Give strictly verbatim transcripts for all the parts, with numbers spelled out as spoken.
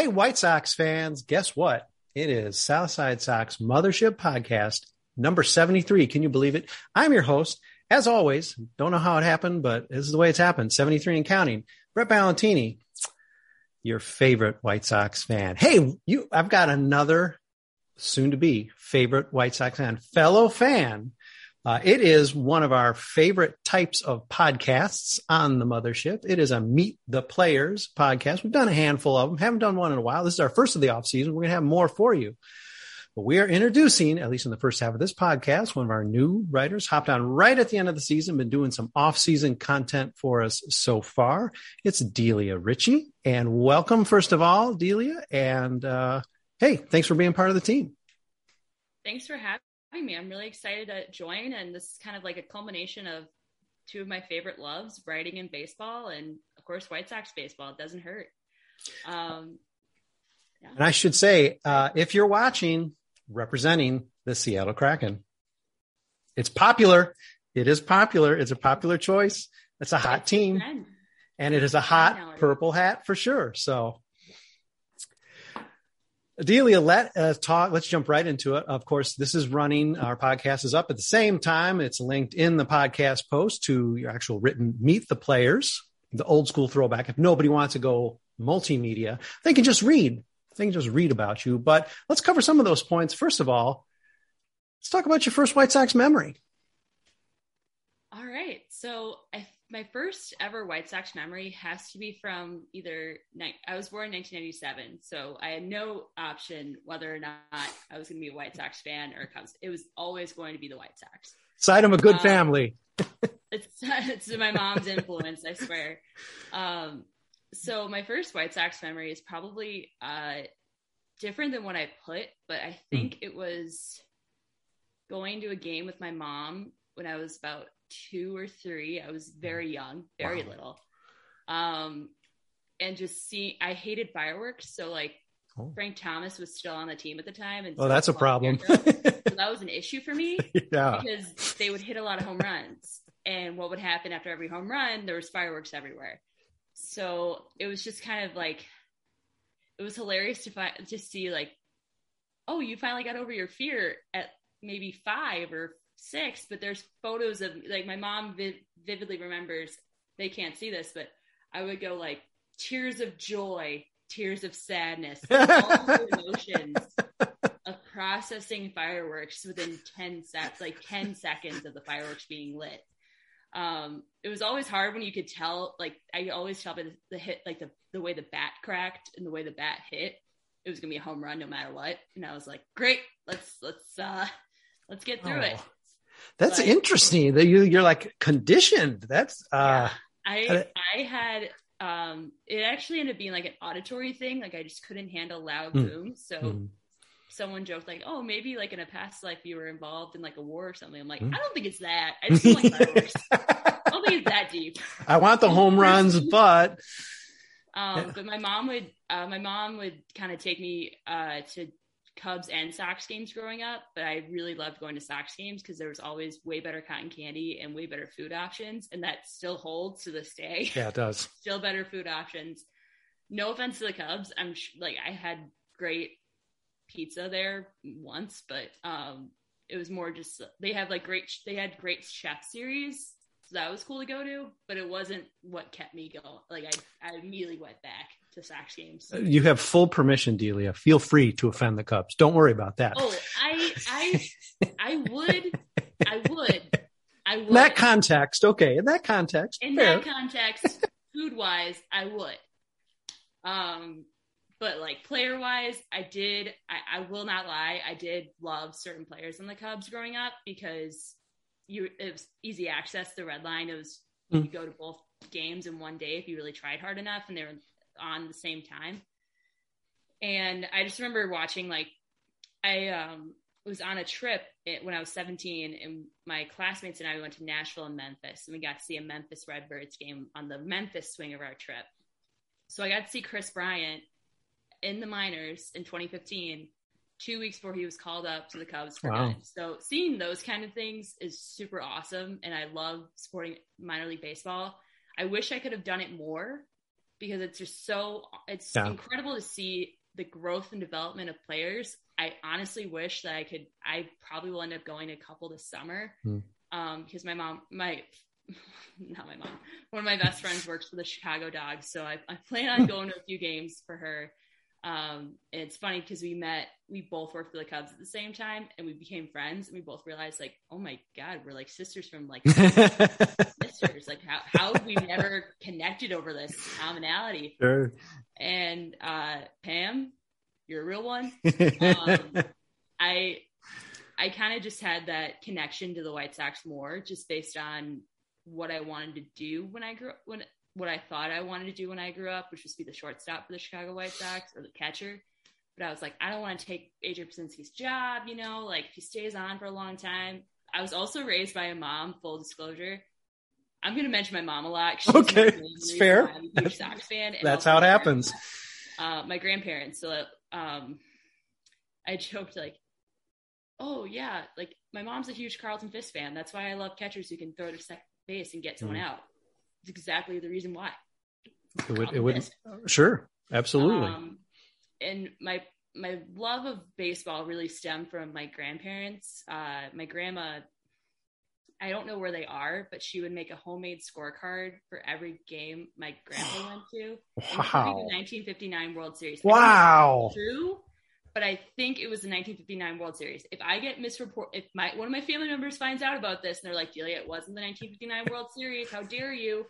Hey, White Sox fans, guess what? It is Southside Sox Mothership Podcast number seventy-three. Can you believe it? I'm your host. As always, don't know how it happened, but this is the way it's happened. seventy-three and counting. Brett Ballantini, your favorite White Sox fan. Hey, you, I've got another soon-to-be favorite White Sox fan, fellow fan. Uh, it is one of our favorite types of podcasts on the Mothership. It is a Meet the Players podcast. We've done a handful of them. Haven't done one in a while. This is our first of the off season. We're going to have more for you. But we are introducing, at least in the first half of this podcast, one of our new writers, hopped on right at the end of the season, been doing some off-season content for us so far. It's Delia Ritchie. And welcome, first of all, Delia. And uh, hey, thanks for being part of the team. Thanks for having me. I'm really excited to join, and this is kind of like a culmination of two of my favorite loves, writing and baseball, and of course White Sox baseball. It doesn't hurt. Um, yeah. And I should say, uh, if you're watching, representing the Seattle Kraken, it's popular. It is popular. It's a popular choice. It's a hot it's team, a and it is a hot purple hat for sure. So Delia, let us talk. Let's jump right into it. Of course, this is running. Our podcast is up at the same time. It's linked in the podcast post to your actual written Meet the Players, the old school throwback. If nobody wants to go multimedia, they can just read. They can just read about you. But let's cover some of those points. First of all, let's talk about your first White Sox memory. All right. So I, my first ever White Sox memory has to be from either, I was born in nineteen ninety-seven, so I had no option whether or not I was going to be a White Sox fan or a Cubs. It was always going to be the White Sox. Side of a good um, family. it's, it's my mom's influence, I swear. Um, so my first White Sox memory is probably uh, different than what I put, but I think mm. it was going to a game with my mom when I was about two or three. I was very young, very wow. little. Um, and just see, I hated fireworks. So like oh. Frank Thomas was still on the team at the time. And oh, that's a problem. so that was an issue for me yeah. because they would hit a lot of home runs. And what would happen after every home run, there was fireworks everywhere. So it was just kind of like, it was hilarious to find, to see like, oh, you finally got over your fear at maybe five or six, but there's photos of like my mom vi- vividly remembers, they can't see this, but I would go like tears of joy, tears of sadness, all the emotions of processing fireworks within ten seconds, like ten seconds of the fireworks being lit. Um, it was always hard when you could tell, like I always tell by the, the hit, like the, the way the bat cracked and the way the bat hit, it was gonna be a home run no matter what. And I was like, great, let's let's uh let's get through oh. it. That's but, interesting that you, you're like conditioned. That's, uh, yeah, I, I had, um, it actually ended up being like an auditory thing. Like I just couldn't handle loud mm, booms. So mm. someone joked like, oh, maybe like in a past life you were involved in like a war or something. I'm like, mm. I don't think it's that. I just don't like fireworks. I don't think it's that deep. I want the home runs, but. Um, but my mom would, uh, my mom would kind of take me, uh, to Cubs and Sox games growing up, but I really loved going to Sox games because there was always way better cotton candy and way better food options, and that still holds to this day. Yeah, it does. Still better food options. No offense to the Cubs, I'm sh- like I had great pizza there once, but um, it was more just they have like great they had great chef series, so that was cool to go to, but it wasn't what kept me going. Like I, I immediately went back to Sox games. You have full permission, Delia. Feel free to offend the Cubs. Don't worry about that. Oh, I, I, I would, I would, I would. In that context, okay. In that context, in fair. that context, food wise, I would. Um, but like player wise, I did. I, I will not lie. I did love certain players in the Cubs growing up because you it was easy access. The red line. It was mm. you go to both games in one day if you really tried hard enough, and they were on the same time. And I just remember watching, like, I um, was on a trip when I was seventeen, and my classmates and I went to Nashville and Memphis, and we got to see a Memphis Redbirds game on the Memphis swing of our trip. So I got to see Chris Bryant in the minors in twenty fifteen, two weeks before he was called up to the Cubs for wow. good. So seeing those kind of things is super awesome, and I love supporting minor league baseball. I wish I could have done it more. because it's just so, it's yeah. incredible to see the growth and development of players. I honestly wish that I could, I probably will end up going to a couple this summer. Hmm. Um, because my mom, my, not my mom, one of my best friends works for the Chicago Dogs. So I, I plan on going to a few games for her. Um, and it's funny because we met, we both worked for the Cubs at the same time, and we became friends, and we both realized, like, oh my God, we're like sisters from like sisters. Like how, how have we never connected over this commonality? Sure. And, uh, Pam, you're a real one. Um, I, I kind of just had that connection to the White Sox more just based on what I wanted to do when I grew up, when, what I thought I wanted to do when I grew up, which was be the shortstop for the Chicago White Sox or the catcher. But I was like, I don't want to take A J Pierzynski's job, you know, like if he stays on for a long time. I was also raised by a mom, full disclosure. I'm going to mention my mom a lot. She's okay. It's fair. I'm a huge Sox fan. That's how it happens. Uh, my grandparents. So um, I joked like, oh yeah, like my mom's a huge Carlton Fisk fan. That's why I love catchers who can throw to second base and get someone mm. out. It's exactly the reason why. It would, it would, sure, absolutely. Um, and my my love of baseball really stemmed from my grandparents. Uh, my grandma, I don't know where they are, but she would make a homemade scorecard for every game my grandpa went to. Wow. The nineteen fifty-nine World Series. Wow. True, but I think it was the nineteen fifty-nine World Series. If I get misreport, if my one of my family members finds out about this and they're like, Delia, it wasn't the nineteen fifty-nine World Series. How dare you?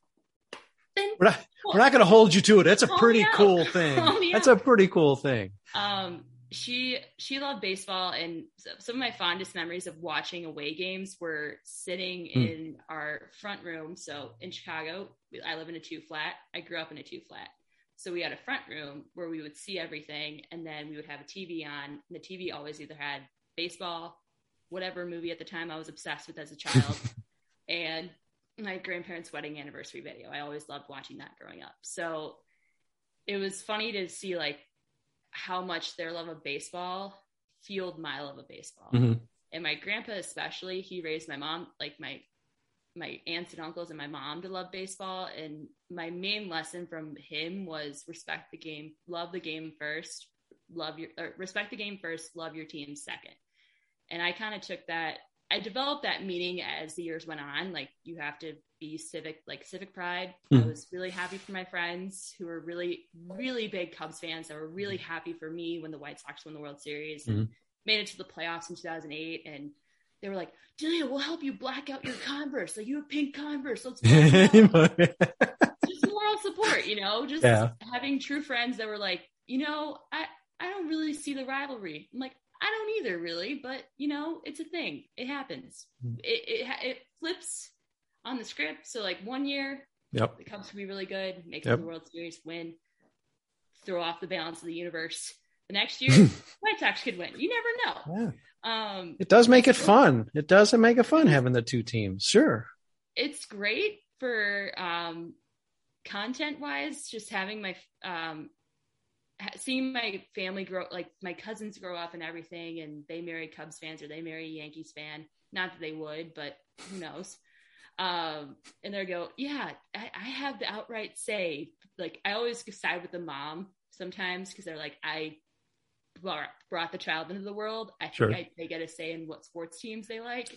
Then we're not, we're not going to hold you to it. That's a pretty out. cool thing. That's out. a pretty cool thing. Um, she, she loved baseball, and some of my fondest memories of watching away games were sitting hmm. in our front room. So in Chicago, I live in a two flat. I grew up in a two flat. So we had a front room where we would see everything, and then we would have a T V on. And the T V always either had baseball, whatever movie at the time I was obsessed with as a child, and my grandparents' wedding anniversary video. I always loved watching that growing up. So it was funny to see like how much their love of baseball fueled my love of baseball. Mm-hmm. And my grandpa, especially, he raised my mom, like my my aunts and uncles and my mom to love baseball. And my main lesson from him was respect the game, love the game first, love your, or respect the game first, love your team second. And I kind of took that, I developed that meaning as the years went on. Like you have to be civic, like civic pride. Mm. I was really happy for my friends who were really, really big Cubs fans that were really happy for me when the White Sox won the World Series and mm. made it to the playoffs in two thousand eight. And they were like, Delia, we'll help you black out your Converse. Like you have pink Converse. Let's just moral support, you know, just yeah. having true friends that were like, you know, I, I don't really see the rivalry. I'm like, I don't either really, but you know, it's a thing. It happens. It, it, it flips on the script. So like one year, yep. the Cubs could be really good, make yep. the World Series, win, throw off the balance of the universe. The next year, White Sox could win. You never know. Yeah. Um, it does make it fun. It does make it fun having the two teams. Sure. It's great for um, content wise, just having my, um, seeing my family grow, like my cousins grow up and everything, and they marry Cubs fans or they marry a Yankees fan. Not that they would, but who knows? Um, and they go, yeah, I, I have the outright say. Like I always side with the mom sometimes because they're like, I brought the child into the world. I think sure. I, they get a say in what sports teams they like.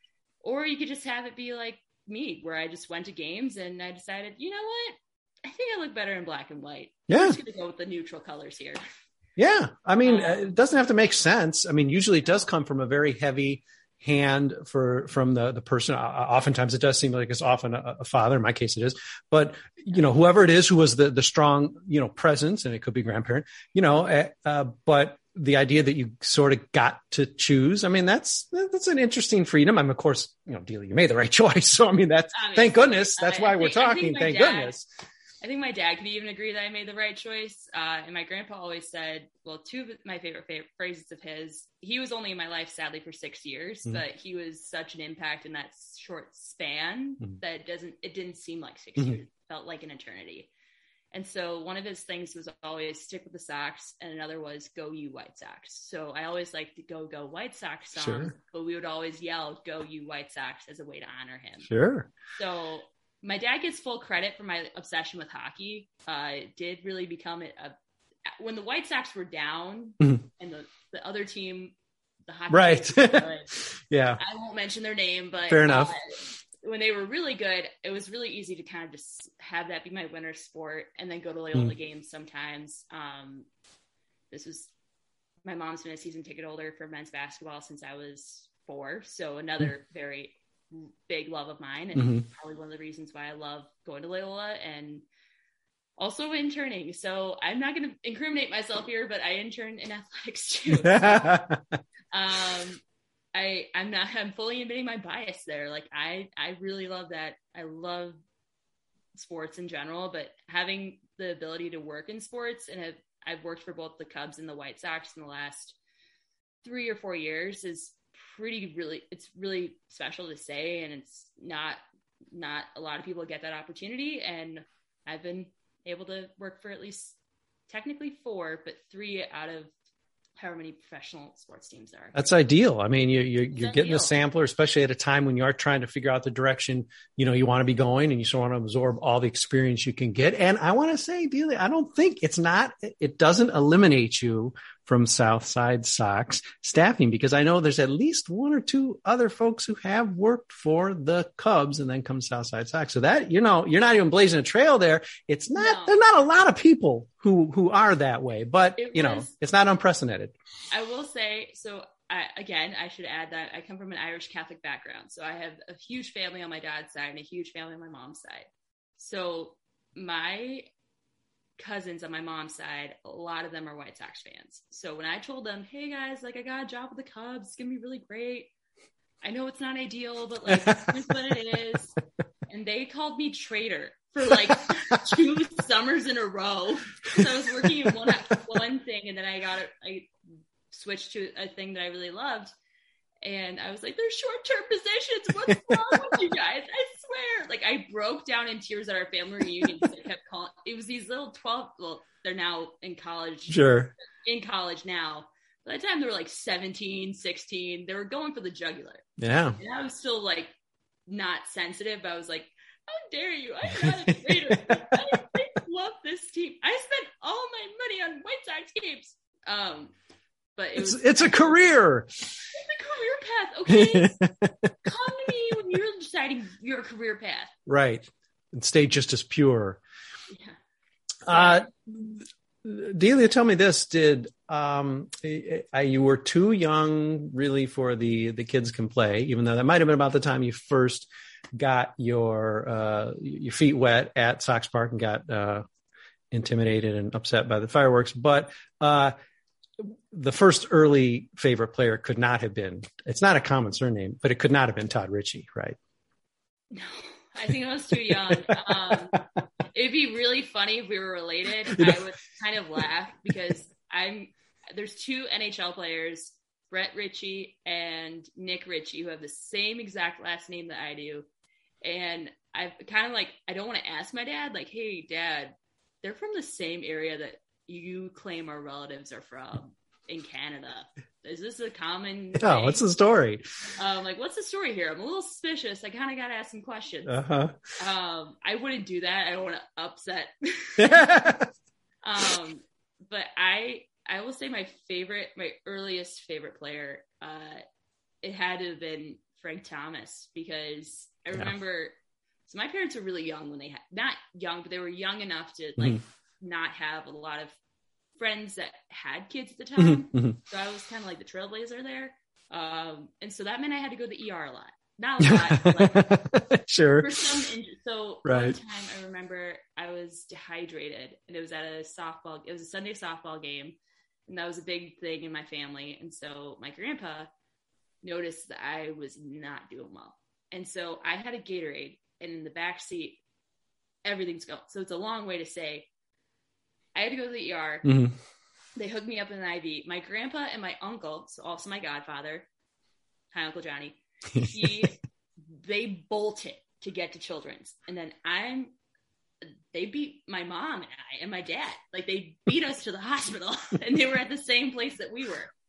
Or you could just have it be like me, where I just went to games and I decided, you know what? I think I look better in black and white. Yeah. I'm just going to go with the neutral colors here. Yeah. I mean, um, it doesn't have to make sense. I mean, usually it does come from a very heavy hand for, from the, the person. Oftentimes it does seem like it's often a, a father. In my case it is, but you know, whoever it is who was the, the strong, you know, presence, and it could be grandparent, you know, uh, but the idea that you sort of got to choose, I mean, that's, that's an interesting freedom. I'm of course, you know, Delia, you made the right choice. So, I mean, that's, I mean, thank goodness. That's I, why I think, we're talking. Thank dad, goodness. I think my dad could even agree that I made the right choice. Uh, and my grandpa always said, well, two of my favorite, favorite phrases of his, he was only in my life, sadly, for six years, mm-hmm. but he was such an impact in that short span mm-hmm. that it doesn't, it didn't seem like six mm-hmm. years. It felt like an eternity. And so one of his things was always stick with the Sox, and another was go you White Sox. So I always liked the go, go White Sox song, sure. but we would always yell go you White Sox as a way to honor him. Sure. So my dad gets full credit for my obsession with hockey. Uh, it did really become a, a when the White Sox were down mm-hmm. and the, the other team, the hockey right. team was good, yeah. I won't mention their name, but fair enough. Uh, when they were really good, it was really easy to kind of just have that be my winter sport and then go to Loyola mm. games sometimes. Um, this was, my mom's been a season ticket holder for men's basketball since I was four. So another mm. very big love of mine, and mm-hmm. probably one of the reasons why I love going to Loyola and also interning. So I'm not going to incriminate myself here, but I interned in athletics too. So, um, I, I'm not, I'm fully admitting my bias there. Like I, I really love that. I love sports in general, but having the ability to work in sports, and have, I've worked for both the Cubs and the White Sox in the last three or four years is pretty, really, it's really special to say. And it's not, not a lot of people get that opportunity. And I've been able to work for at least technically four, but three out of however many professional sports teams there are. That's ideal. I mean, you, you, you're getting a sampler, especially at a time when you are trying to figure out the direction, you know, you want to be going, and you still want to absorb all the experience you can get. And I want to say, Delia, I don't think it's not, it doesn't eliminate you from Southside Sox staffing, because I know there's at least one or two other folks who have worked for the Cubs and then come Southside Sox. So that, you know, you're not even blazing a trail there. It's not, no. There's not a lot of people who, who are that way, but it you was, know, it's not unprecedented. I will say, so I, again, I should add that I come from an Irish Catholic background. So I have a huge family on my dad's side and a huge family on my mom's side. So my cousins on my mom's side, a lot of them are White Sox fans. So when I told them, hey guys, like I got a job with the Cubs, it's gonna be really great. I know it's not ideal, but like here's what it is. And they called me traitor for like two summers in a row. So I was working in one one thing, and then I got it. I switched to a thing that I really loved, and I was like, "They're short-term positions. What's wrong with you guys? I swear!" Like I broke down in tears at our family reunion because I kept calling. It was these little twelve. Well, they're now in college. Sure. In college now. By the time they were like seventeen, sixteen, they were going for the jugular. Yeah. And I was still like not sensitive, but I was like, how dare you? I'm not a traitor. I, I love this team. I spent all my money on White Sox games. Um, but it it's, was, it's a career. It's a career path. Okay. Come to me when you're deciding your career path. Right. And stay just as pure. Yeah. Uh, Delia, tell me this, did, um, I, you were too young really for the, the kids can play, even though that might've been about the time you first got your, uh, your feet wet at Sox Park and got, uh, intimidated and upset by the fireworks. But, uh, the first early favorite player could not have been, it's not a common surname, but it could not have been Todd Ritchie, right? No, I think I was too young. Um, it'd be really funny if we were related. I would kind of laugh because I'm, there's two N H L players, Brett Ritchie and Nick Ritchie, who have the same exact last name that I do. And I've kind of like, I don't want to ask my dad, like, hey, Dad, they're from the same area that you claim our relatives are from in Canada. Is this a common Oh, thing? What's the story? Um, like, what's the story here? I'm a little suspicious. I kind of got to ask some questions. Uh-huh. Um, I wouldn't do that. I don't want to upset. um, but I, I will say my favorite, my earliest favorite player, uh, it had to have been Frank Thomas, because I remember, yeah. So my parents were really young when they had, not young, but they were young enough to like mm-hmm. not have a lot of friends that had kids at the time. Mm-hmm. So I was kind of like the trailblazer there. Um, and so that meant I had to go to the E R a lot. Not a lot. But like, sure. For some injury. So right. One time I remember I was dehydrated, and it was at a softball, it was a Sunday softball game. And that was a big thing in my family. And so my grandpa noticed that I was not doing well. And so I had a Gatorade, and in the back seat, everything's going. So it's a long way to say, I had to go to the E R. Mm-hmm. They hooked me up in an I V. My grandpa and my uncle, so also my godfather, hi, Uncle Johnny, he, they bolted to get to Children's. And then I'm, they beat my mom and I and my dad. Like, they beat us to the hospital, and they were at the same place that we were.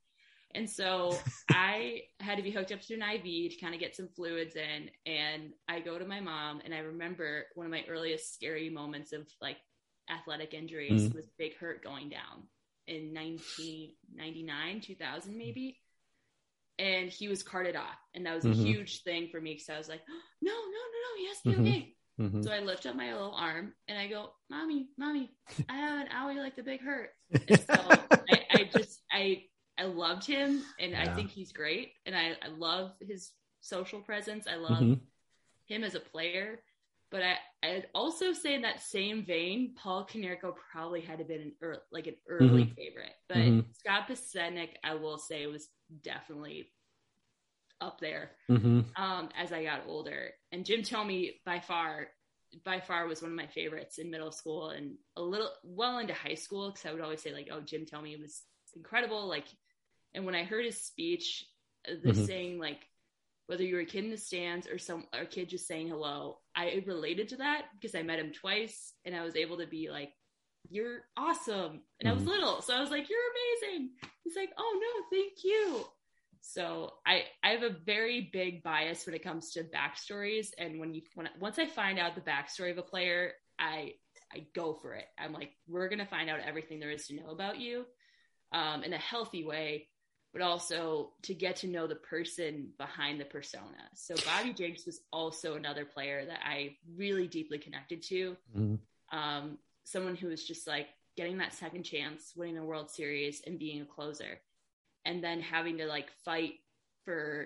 And so I had to be hooked up to an I V to kind of get some fluids in. And I go to my mom, and I remember one of my earliest scary moments of like athletic injuries mm. was Big Hurt going down in nineteen ninety-nine, two thousand maybe. And he was carted off. And that was a mm-hmm. huge thing for me because I was like, oh, no, no, no, no, he has to be mm-hmm. okay. Mm-hmm. So I lift up my little arm and I go, mommy, mommy, I have an owie like the Big Hurt. And so I, I just, I, I loved him, and yeah. I think he's great. And I, I love his social presence. I love mm-hmm. him as a player. But I, I'd also say in that same vein, Paul Konerko probably had to been an early, like an early mm-hmm. favorite. But mm-hmm. Scott Podsednik, I will say, was definitely up there mm-hmm. um, as I got older. And Jim Thome, by far, by far was one of my favorites in middle school and a little well into high school, because I would always say like, oh, Jim Thome was incredible. Like, and when I heard his speech, the mm-hmm. saying like, whether you were a kid in the stands or some or a kid just saying hello, I related to that because I met him twice, and I was able to be like, you're awesome. And mm-hmm. I was little, so I was like, you're amazing. He's like, oh no, thank you. So I, I have a very big bias when it comes to backstories. And when you, when once I find out the backstory of a player, I, I go for it. I'm like, we're going to find out everything there is to know about you um, in a healthy way, but also to get to know the person behind the persona. So Bobby Jenks was also another player that I really deeply connected to. Mm-hmm. Um, someone who was just like getting that second chance, winning a World Series and being a closer, and then having to like fight for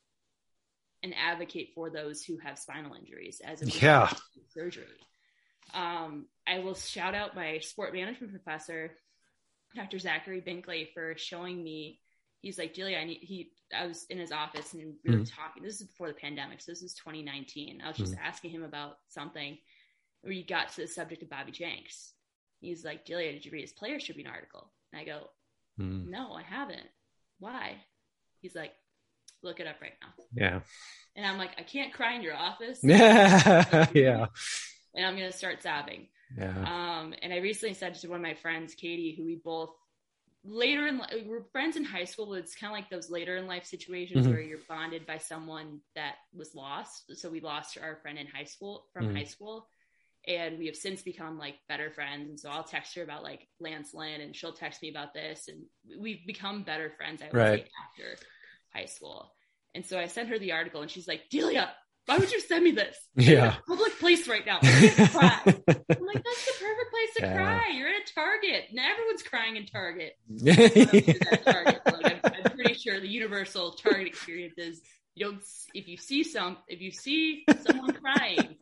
and advocate for those who have spinal injuries as a yeah. surgery. Um, I will shout out my sport management professor, Doctor Zachary Binkley, for showing me. He's like, Julia, I need, he, I was in his office and we were mm-hmm. talking. This is before the pandemic. So this is twenty nineteen. I was just mm-hmm. asking him about something where you got to the subject of Bobby Jenks. He's like, Julia, did you read his Players Tribune article? And I go, mm-hmm. no, I haven't. Why? He's like, look it up right now. Yeah. And I'm like, I can't cry in your office. Yeah. yeah. And I'm going to start sobbing. Yeah. Um, and I recently said to one of my friends, Katie, who we both later in life, we were friends in high school. It's kind of like those later in life situations mm-hmm. where you're bonded by someone that was lost. So we lost our friend in high school from mm-hmm. high school. And we have since become like better friends. And so I'll text her about like Lance Lynn, and she'll text me about this. And we've become better friends, I would right. say, after high school. And so I sent her the article, and she's like, Delia, why would you send me this? Yeah. You're in a public place right now. I can't cry. I'm like, that's the perfect place to yeah. cry. You're at a Target. And everyone's crying in Target. at Target. Like, I'm, I'm pretty sure the universal Target experience is you don't, if you see some, if you see someone crying,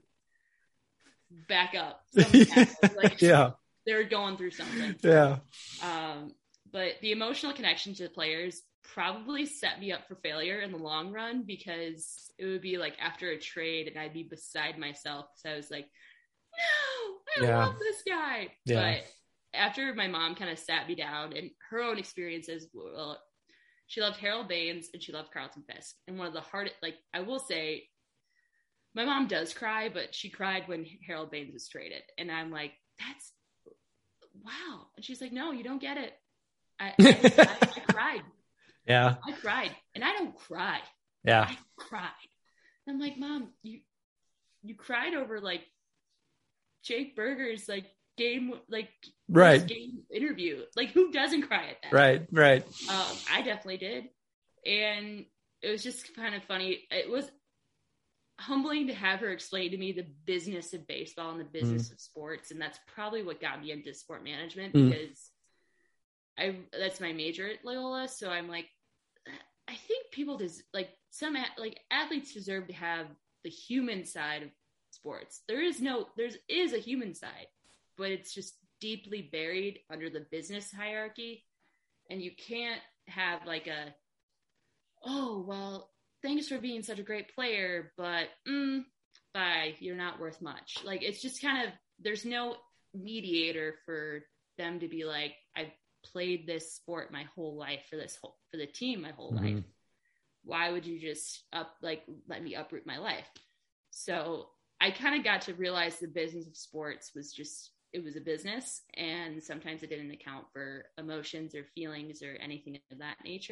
back up. Like, yeah. They're going through something. Yeah. Um, but the emotional connection to the players probably set me up for failure in the long run, because it would be like after a trade and I'd be beside myself. So I was like, no, I yeah. love this guy. Yeah. But after my mom kind of sat me down, and her own experiences, well, she loved Harold Baines and she loved Carlton Fisk. And one of the hardest, like, I will say, my mom does cry, but she cried when Harold Baines was traded. And I'm like, that's, wow. And she's like, no, you don't get it. I, I, I, I cried. Yeah. I cried. And I don't cry. Yeah. I cried. And I'm like, Mom, you you cried over like Jake Berger's like game like right. game interview. Like, who doesn't cry at that? Right, right. Um, I definitely did. And it was just kind of funny. It was humbling to have her explain to me the business of baseball and the business mm. of sports. And that's probably what got me into sport management, mm. because I, that's my major at Loyola. So I'm like, I think people des- like some like athletes deserve to have the human side of sports. There is no, there's is a human side, but it's just deeply buried under the business hierarchy. And you can't have like a, oh, well, thanks for being such a great player, but mm, bye, you're not worth much. Like, it's just kind of, there's no mediator for them to be like, I've played this sport my whole life for this whole, for the team my whole mm-hmm. life. Why would you just up, like, let me uproot my life? So I kind of got to realize the business of sports was just, it was a business, and sometimes it didn't account for emotions or feelings or anything of that nature.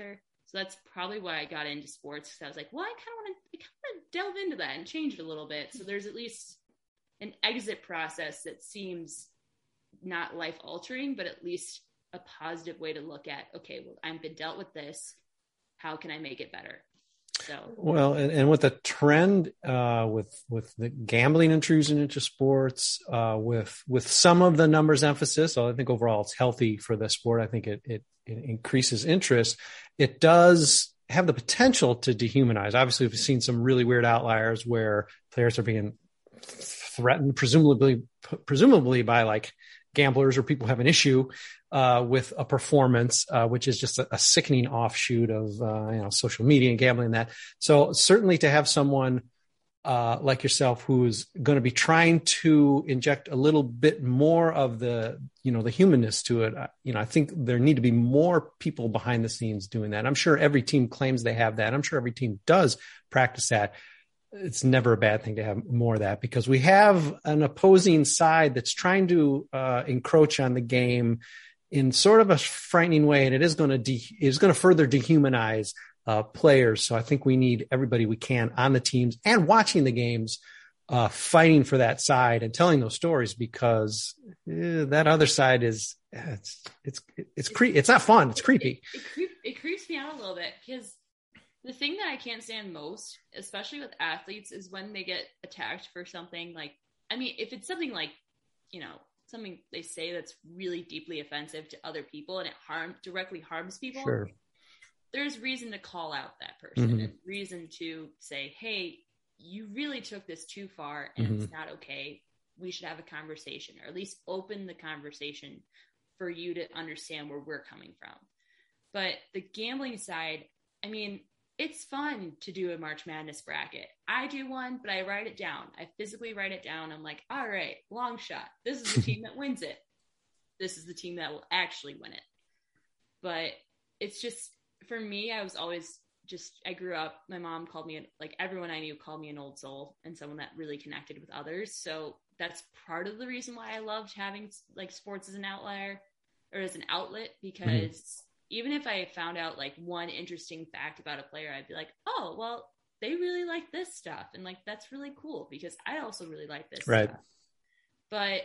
So that's probably why I got into sports, because I was like, well, I kind of want to kind of delve into that and change it a little bit. So there's at least an exit process that seems not life altering, but at least a positive way to look at, okay, well, I've been dealt with this. How can I make it better? So, well, and, and with the trend, uh, with, with the gambling intrusion into sports, uh, with, with some of the numbers emphasis, so I think overall it's healthy for the sport. I think it, it, it increases interest. It does have the potential to dehumanize. Obviously, we've seen some really weird outliers where players are being threatened, presumably, presumably by like gamblers or people who have an issue uh, with a performance, uh, which is just a, a sickening offshoot of uh, you know social media and gambling and that. So certainly to have someone uh, like yourself who's going to be trying to inject a little bit more of the you know the humanness to it, uh, you know, I think there need to be more people behind the scenes doing that. I'm sure every team claims they have that. I'm sure every team does practice that. It's never a bad thing to have more of that, because we have an opposing side that's trying to uh, encroach on the game in sort of a frightening way, and it is going to de- is going to further dehumanize uh, players. So I think we need everybody we can on the teams and watching the games, uh, fighting for that side and telling those stories, because eh, that other side is it's it's it's cre- it's not fun. It's creepy. It, it, creep, it creeps me out a little bit, because the thing that I can't stand most, especially with athletes, is when they get attacked for something like, I mean, if it's something like, you know, something they say that's really deeply offensive to other people and it harm directly harms people, sure, there's reason to call out that person mm-hmm. and reason to say, hey, you really took this too far and mm-hmm. it's not okay. We should have a conversation, or at least open the conversation for you to understand where we're coming from. But the gambling side, I mean, it's fun to do a March Madness bracket. I do one, but I write it down. I physically write it down. I'm like, all right, long shot. This is the team that wins it. This is the team that will actually win it. But it's just, for me, I was always just, I grew up, my mom called me, like everyone I knew called me an old soul and someone that really connected with others. So that's part of the reason why I loved having like sports as an outlier or as an outlet, because mm-hmm. even if I found out like one interesting fact about a player, I'd be like, oh, well, they really like this stuff. And like, that's really cool because I also really like this right. stuff. But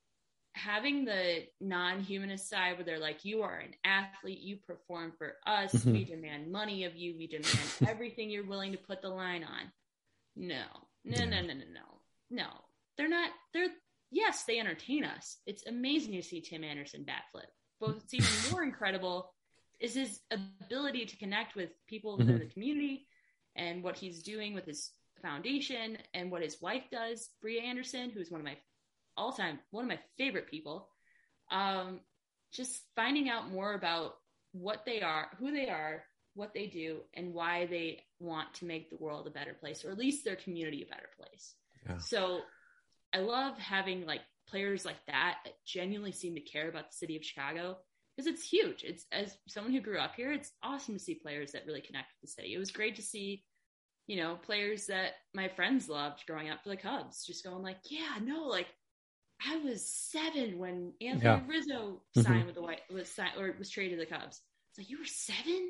having the non-humanist side where they're like, you are an athlete, you perform for us. Mm-hmm. We demand money of you. We demand everything you're willing to put the line on. No, no, yeah. no, no, no, no, no. They're not, they're, yes, they entertain us. It's amazing to see Tim Anderson bat flip. But what's even more incredible is his ability to connect with people within mm-hmm. the community and what he's doing with his foundation and what his wife does, Bria Anderson, who's one of my all-time, one of my favorite people. Um, just finding out more about what they are, who they are, what they do, and why they want to make the world a better place, or at least their community a better place. Yeah. So I love having like players like that that genuinely seem to care about the city of Chicago, because it's huge. It's, as someone who grew up here, it's awesome to see players that really connect with the city. It was great to see, you know, players that my friends loved growing up for the Cubs, just going like, yeah, no, like I was seven when Anthony yeah. Rizzo signed mm-hmm. with the White, was signed, or was traded to the Cubs. It's like, you were seven?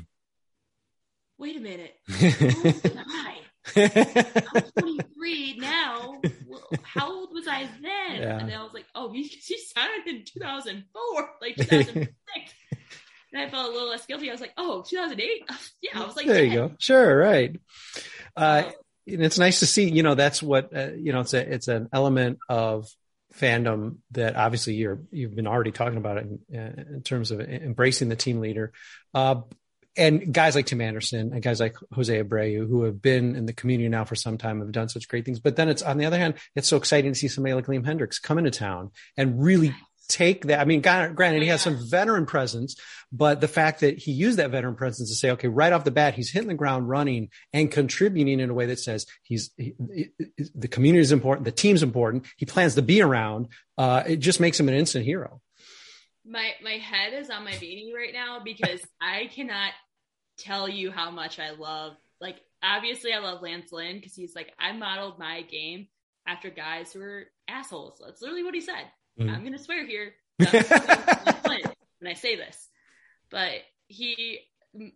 Wait a minute. How old am I? I'm twenty-three now. Well, how old was I then? Yeah. And then I was like, oh, he, he signed in two thousand four, like two thousand six. And I felt a little less guilty. I was like, oh, two thousand eight? Yeah, I was like, there ten. You go. Sure, right. Uh, um, and it's nice to see, you know, that's what, uh, you know, it's a, it's an element of fandom that obviously you're, you've been already talking about it in, uh, in terms of embracing the team leader. Uh, and guys like Tim Anderson and guys like Jose Abreu, who have been in the community now for some time, have done such great things. But then it's, on the other hand, it's so exciting to see somebody like Liam Hendriks come into town and really take that. I mean, granted, he has some veteran presence, but the fact that he used that veteran presence to say, okay, right off the bat, he's hitting the ground running and contributing in a way that says he's, he, he, the community is important. The team's important. He plans to be around. Uh, it just makes him an instant hero. My, my head is on my beanie right now because I cannot tell you how much I love, like, obviously I love Lance Lynn because he's like, I modeled my game after guys who are assholes. That's literally what he said. Mm. I'm going to swear here when I say this, but he,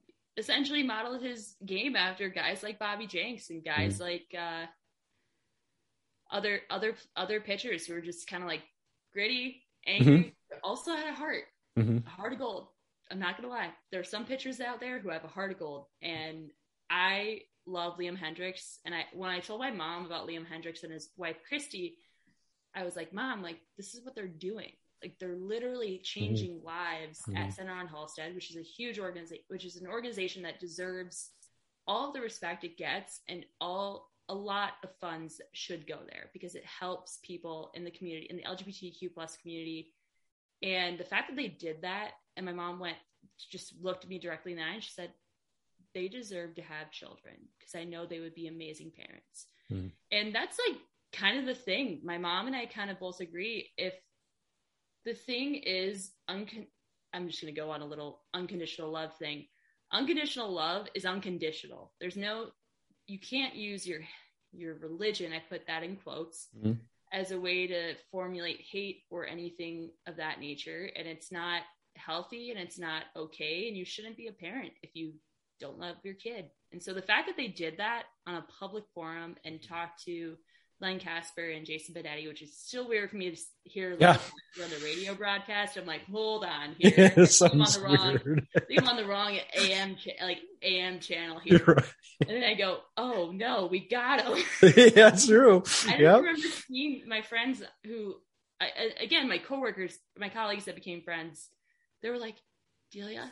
essentially modeled his game after guys like Bobby Jenks and guys mm-hmm. like uh, other other other pitchers who were just kind of like gritty, angry, mm-hmm. but also had a heart, mm-hmm. a heart of gold. I'm not gonna lie, there are some pitchers out there who have a heart of gold, and I love Liam Hendriks. And I when I told my mom about Liam Hendriks and his wife Christy, I was like, Mom, like this is what they're doing. Like they're literally changing mm-hmm. lives mm-hmm. at Center on Halstead, which is a huge organization, which is an organization that deserves all the respect it gets, and all a lot of funds should go there because it helps people in the community, in the L G B T Q plus community. And the fact that they did that, and my mom went, just looked at me directly in the eye and she said, they deserve to have children because I know they would be amazing parents. Mm-hmm. And that's like kind of the thing. My mom and I kind of both agree. If the thing is, uncon- I'm just going to go on a little unconditional love thing. Unconditional love is unconditional. There's no, you can't use your, your religion, I put that in quotes, mm-hmm. as a way to formulate hate or anything of that nature. And it's not healthy and it's not okay. And you shouldn't be a parent if you don't love your kid. And so the fact that they did that on a public forum and talked to Len Casper and Jason Benetti, which is still weird for me to hear yeah. on the radio broadcast. I'm like, hold on here. Yeah, it sounds I'm on the wrong, weird. I'm on the wrong A M cha- like A M channel here. Right. And then I go, oh no, we got him. Yeah, it's true. I yep. remember seeing my friends who, I, again, my coworkers, my colleagues that became friends, they were like, Delia,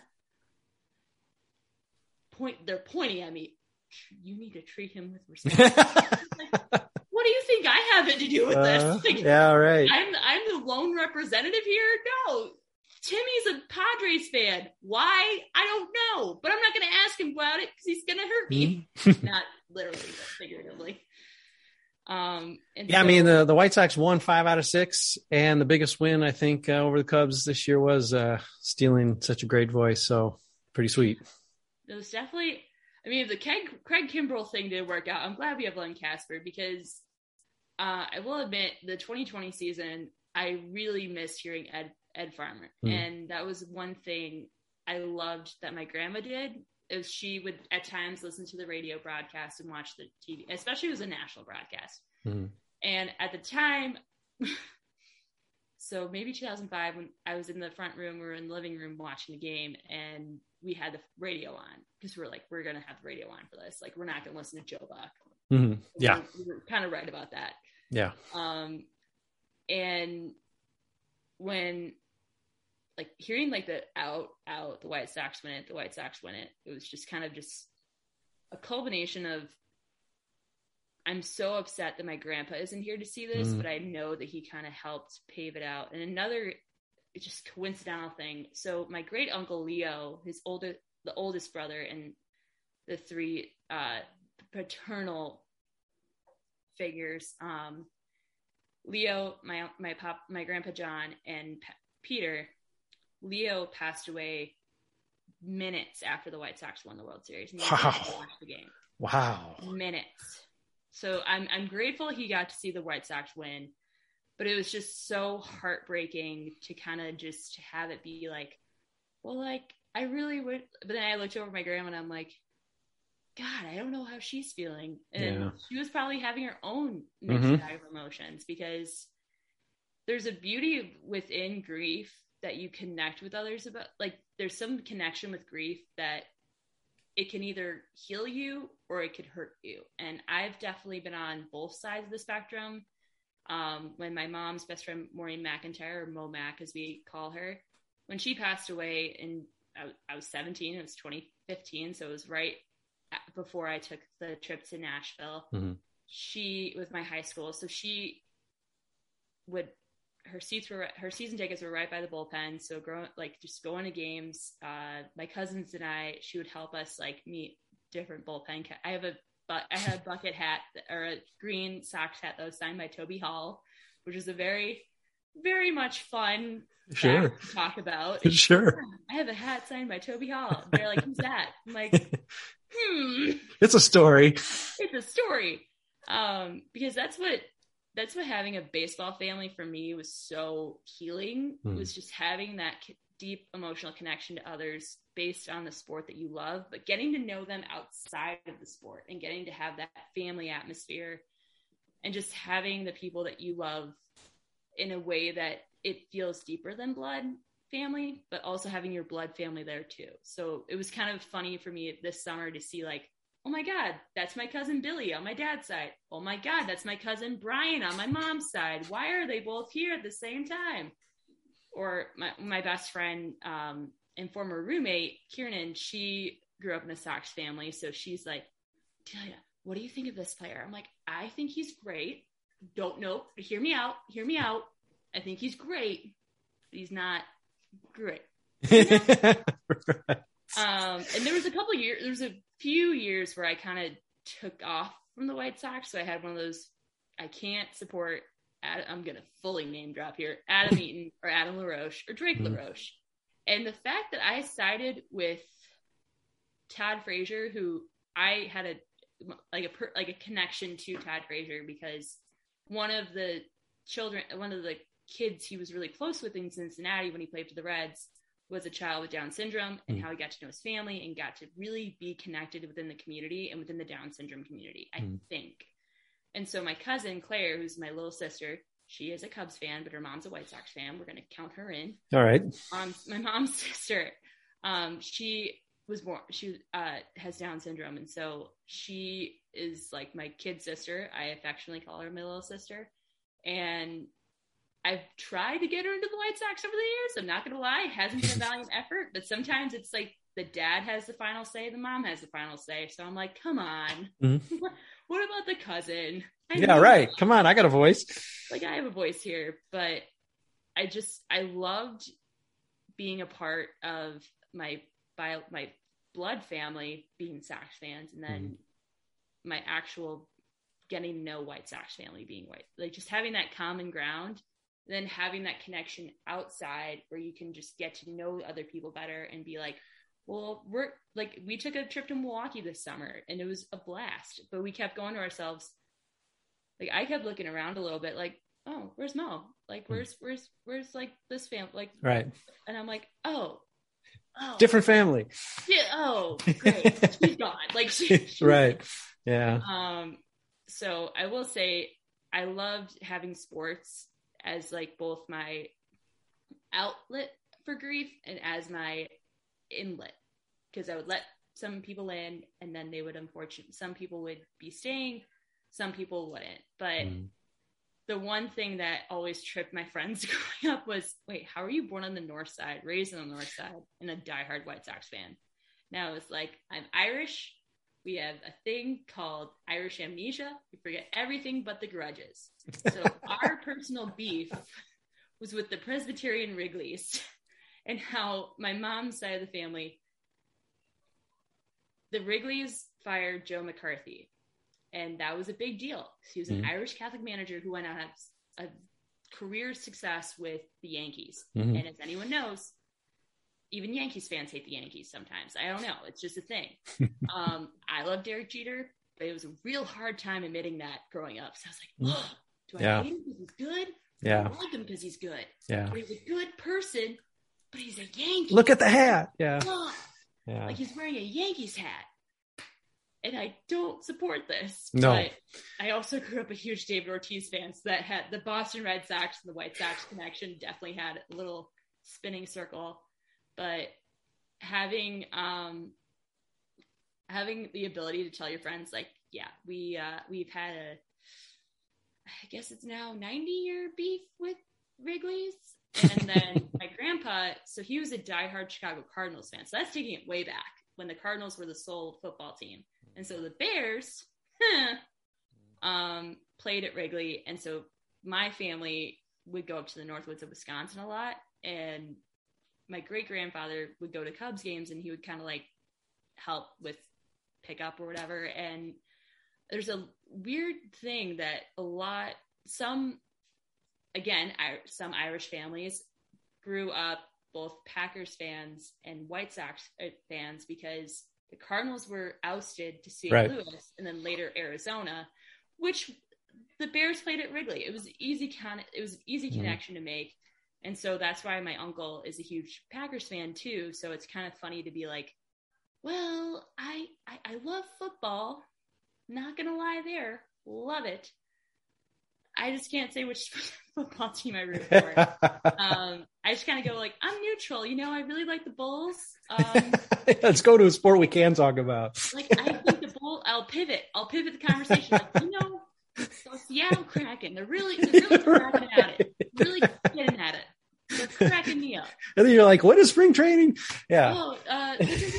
point. They're pointing at me. You need to treat him with respect. Like, what do you think I have it to do with this? Uh, like, yeah, right. I'm I'm the lone representative here. No, Timmy's a Padres fan. Why? I don't know. But I'm not going to ask him about it because he's going to hurt me. Not literally, but figuratively. Um, and yeah, so, I mean, the, the White Sox won five out of six. And the biggest win, I think, uh, over the Cubs this year was uh, stealing such a great voice. So pretty sweet. It was definitely... I mean, if the Craig, Craig Kimbrell thing didn't work out, I'm glad we have Len Casper because uh, I will admit the twenty twenty season, I really missed hearing Ed, Ed Farmer. Mm. And that was one thing I loved that my grandma did is she would at times listen to the radio broadcast and watch the T V, especially if it was a national broadcast. Mm. And at the time, so maybe two thousand five, when I was in the front room, we were in the living room watching the game and we had the radio on because we're like, we're going to have the radio on for this. Like, we're not going to listen to Joe Buck. Mm-hmm. Yeah. We were, we were kind of right about that. Yeah. Um, and when like hearing like the out, out, the White Sox win it, the White Sox win it, it was just kind of just a culmination of, I'm so upset that my grandpa isn't here to see this, mm-hmm. but I know that he kind of helped pave it out. And another it's just coincidental thing. So my great uncle Leo, his older, the oldest brother, and the three uh, paternal figures, um, Leo, my my pop, my grandpa John, and P- Peter. Leo passed away minutes after the White Sox won the World Series. And he wow! watched the game. Wow! Minutes. So I'm I'm grateful he got to see the White Sox win. But it was just so heartbreaking to kind of just have it be like, well, like, I really would. But then I looked over at my grandma and I'm like, God, I don't know how she's feeling. And yeah. she was probably having her own mixed mm-hmm. bag of emotions because there's a beauty within grief that you connect with others about. Like, there's some connection with grief that it can either heal you or it could hurt you. And I've definitely been on both sides of the spectrum. Um, when my mom's best friend, Maureen McIntyre, or Mo Mac, as we call her, when she passed away, and I, I was seventeen, it was twenty fifteen, so it was right before I took the trip to Nashville. Mm-hmm. She was my high school, so she would, her seats were, her season tickets were right by the bullpen, so growing, like, just going to games, uh, my cousins and I, she would help us, like, meet different bullpen, ca- I have a But I had a bucket hat or a green Sox hat that was signed by Toby Hall, which is a very, very much fun sure. fact to talk about. Sure. I have a hat signed by Toby Hall. They're like, who's that? I'm like, hmm. It's a story. It's a story. Um, because that's what that's what having a baseball family for me was so healing. Hmm. Was just having that deep emotional connection to others based on the sport that you love, but getting to know them outside of the sport and getting to have that family atmosphere and just having the people that you love in a way that it feels deeper than blood family, but also having your blood family there too. So it was kind of funny for me this summer to see like, oh my God, that's my cousin Billy on my dad's side. Oh my God, that's my cousin Brian on my mom's side. Why are they both here at the same time? Or my, my best friend um, and former roommate, Kiernan, she grew up in a Sox family. So she's like, Delia, what do you think of this player? I'm like, I think he's great. Don't know. Hear me out. Hear me out. I think he's great. But he's not great. You know? um, and there was a couple years, there was a few years where I kind of took off from the White Sox. So I had one of those, I can't support I'm going to fully name drop here, Adam Eaton or Adam LaRoche or Drake mm-hmm. LaRoche. And the fact that I sided with Todd Frazier, who I had a, like a, per, like a connection to Todd Frazier because one of the children, one of the kids he was really close with in Cincinnati when he played for the Reds was a child with Down syndrome and mm-hmm. how he got to know his family and got to really be connected within the community and within the Down syndrome community, I mm-hmm. think. And so my cousin, Claire, who's my little sister, she is a Cubs fan, but her mom's a White Sox fan. We're going to count her in. All right. Um, my mom's sister, um, she was born, she uh, has Down syndrome. And so she is like my kid sister. I affectionately call her my little sister. And I've tried to get her into the White Sox over the years. I'm not going to lie. It hasn't been a valiant effort, but sometimes it's like the dad has the final say, the mom has the final say. So I'm like, come on. Mm-hmm. What about the cousin? I yeah, right. That. Come on. I got a voice. Like I have a voice here, but I just, I loved being a part of my bio, my blood family being Sox fans. And then mm-hmm. my actual getting to know White Sox family being white, like just having that common ground, then having that connection outside where you can just get to know other people better and be like, well, we're like, we took a trip to Milwaukee this summer and it was a blast, but we kept going to ourselves. Like I kept looking around a little bit like, oh, where's Mo? Like, where's, where's, where's like this family? Like, right. And I'm like, oh, oh, different family. Yeah. Oh, great. She's gone. Like, she, she's right. Gone. Yeah. Um, so I will say I loved having sports as like both my outlet for grief and as my inlet, because I would let some people in and then they would unfortunately, some people would be staying, some people wouldn't. But mm. the one thing that always tripped my friends growing up was, wait, how are you born on the north side, raised on the north side, and a diehard White Sox fan? Now it's like, I'm Irish. We have a thing called Irish amnesia. We forget everything but the grudges. So our personal beef was with the Presbyterian Wrigleys and how my mom's side of the family, the Wrigleys fired Joe McCarthy. And that was a big deal. He was an mm-hmm. Irish Catholic manager who went on a, a career success with the Yankees. Mm-hmm. And as anyone knows, even Yankees fans hate the Yankees sometimes. I don't know. It's just a thing. um, I love Derek Jeter, but it was a real hard time admitting that growing up. So I was like, oh, do I yeah. hate him because he's good? Yeah. I like him because he's good. Yeah. But he's a good person, but he's a Yankee. Look at the hat. Yeah. Oh, yeah. Like he's wearing a Yankees hat. And I don't support this. No. But I also grew up a huge David Ortiz fan. So that had the Boston Red Sox and the White Sox connection definitely had a little spinning circle. But having um, having the ability to tell your friends, like, yeah, we uh, we've had a, I guess it's now ninety year beef with Wrigley's, and then my grandpa, so he was a diehard Chicago Cardinals fan. So that's taking it way back when the Cardinals were the sole football team, and so the Bears huh, um, played at Wrigley, and so my family would go up to the Northwoods of Wisconsin a lot, and my great grandfather would go to Cubs games and he would kind of like help with pickup or whatever. And there's a weird thing that a lot, some, again, I, some Irish families grew up both Packers fans and White Sox fans because the Cardinals were ousted to Saint Right. Louis and then later Arizona, which the Bears played at Wrigley. It was easy con- It was an easy connection mm-hmm. to make. And so that's why my uncle is a huge Packers fan too. So it's kind of funny to be like, well, I, I, I love football. Not going to lie there. Love it. I just can't say which football team I root for. um, I just kind of go like, I'm neutral. You know, I really like the Bulls. Um, Let's go to a sport we can talk about. Like, I think the Bulls, I'll pivot. I'll pivot the conversation. Like, you know, so Seattle Kraken. They're really, they're really cracking right. at it. Really getting at it. They're cracking me up. And then you're like, what is spring training? Yeah. Oh, uh,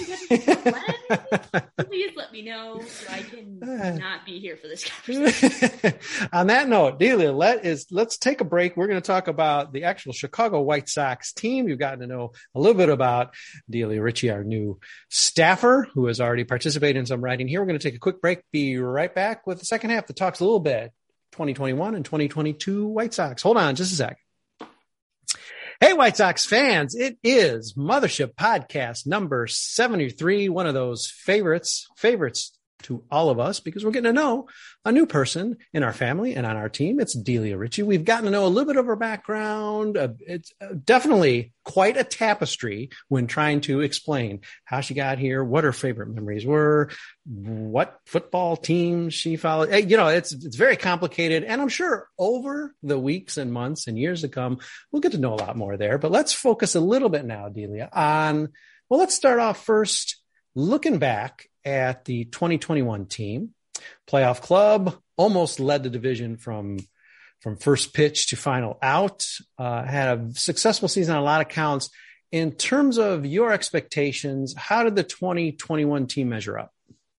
please let me know so I can not be here for this conversation. On that note, Delia, let is let's take a break. We're going to talk about the actual Chicago White Sox team. You've gotten to know a little bit about Delia Ritchie, our new staffer, who has already participated in some writing here. We're going to take a quick break. Be right back with the second half that talks a little bit twenty twenty-one and twenty twenty-two White Sox. Hold on just a sec. Hey, White Sox fans, it is Mothership Podcast number seventy-three, one of those favorites, favorites to all of us because we're getting to know a new person in our family and on our team. It's Delia Ritchie. We've gotten to know a little bit of her background. Uh, it's definitely quite a tapestry when trying to explain how she got here, what her favorite memories were, what football team she followed. You know, it's it's very complicated. And I'm sure over the weeks and months and years to come, we'll get to know a lot more there. But let's focus a little bit now, Delia, on, well, let's start off first looking back at the twenty twenty-one team. Playoff club, almost led the division from from first pitch to final out, uh, had a successful season on a lot of counts. In terms of your expectations, how did the twenty twenty-one team measure up?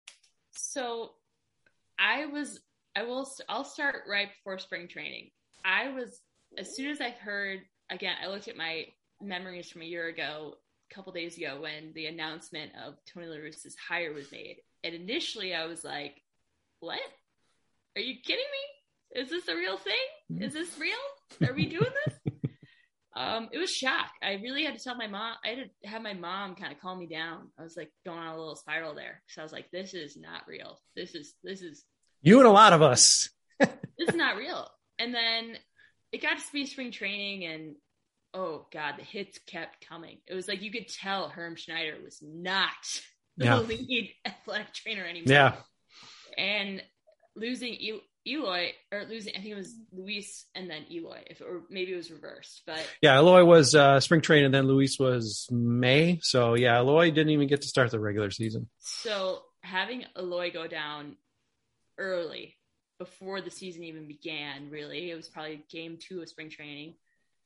So I was, I will, I'll start right before spring training. I was, as soon as I heard, again, I looked at my memories from a year ago, a couple days ago, when the announcement of Tony La Russa's hire was made. And initially I was like, what? Are you kidding me? Is this a real thing? Is this real? Are we doing this? um, it was shock. I really had to tell my mom, I had to have my mom kind of calm me down. I was like going on a little spiral there. So I was like, this is not real. This is, this is. You and a lot of us. This is not real. And then it got to be spring training and, oh God, the hits kept coming. It was like, you could tell Herm Schneider was not the yeah. lead athletic trainer anymore. Yeah. And losing El- Eloy, or losing, I think it was Luis and then Eloy, if it, or maybe it was reversed, but. Yeah, Eloy was uh, spring training and then Luis was May. So yeah, Eloy didn't even get to start the regular season. So having Eloy go down early, before the season even began, really, it was probably game two of spring training.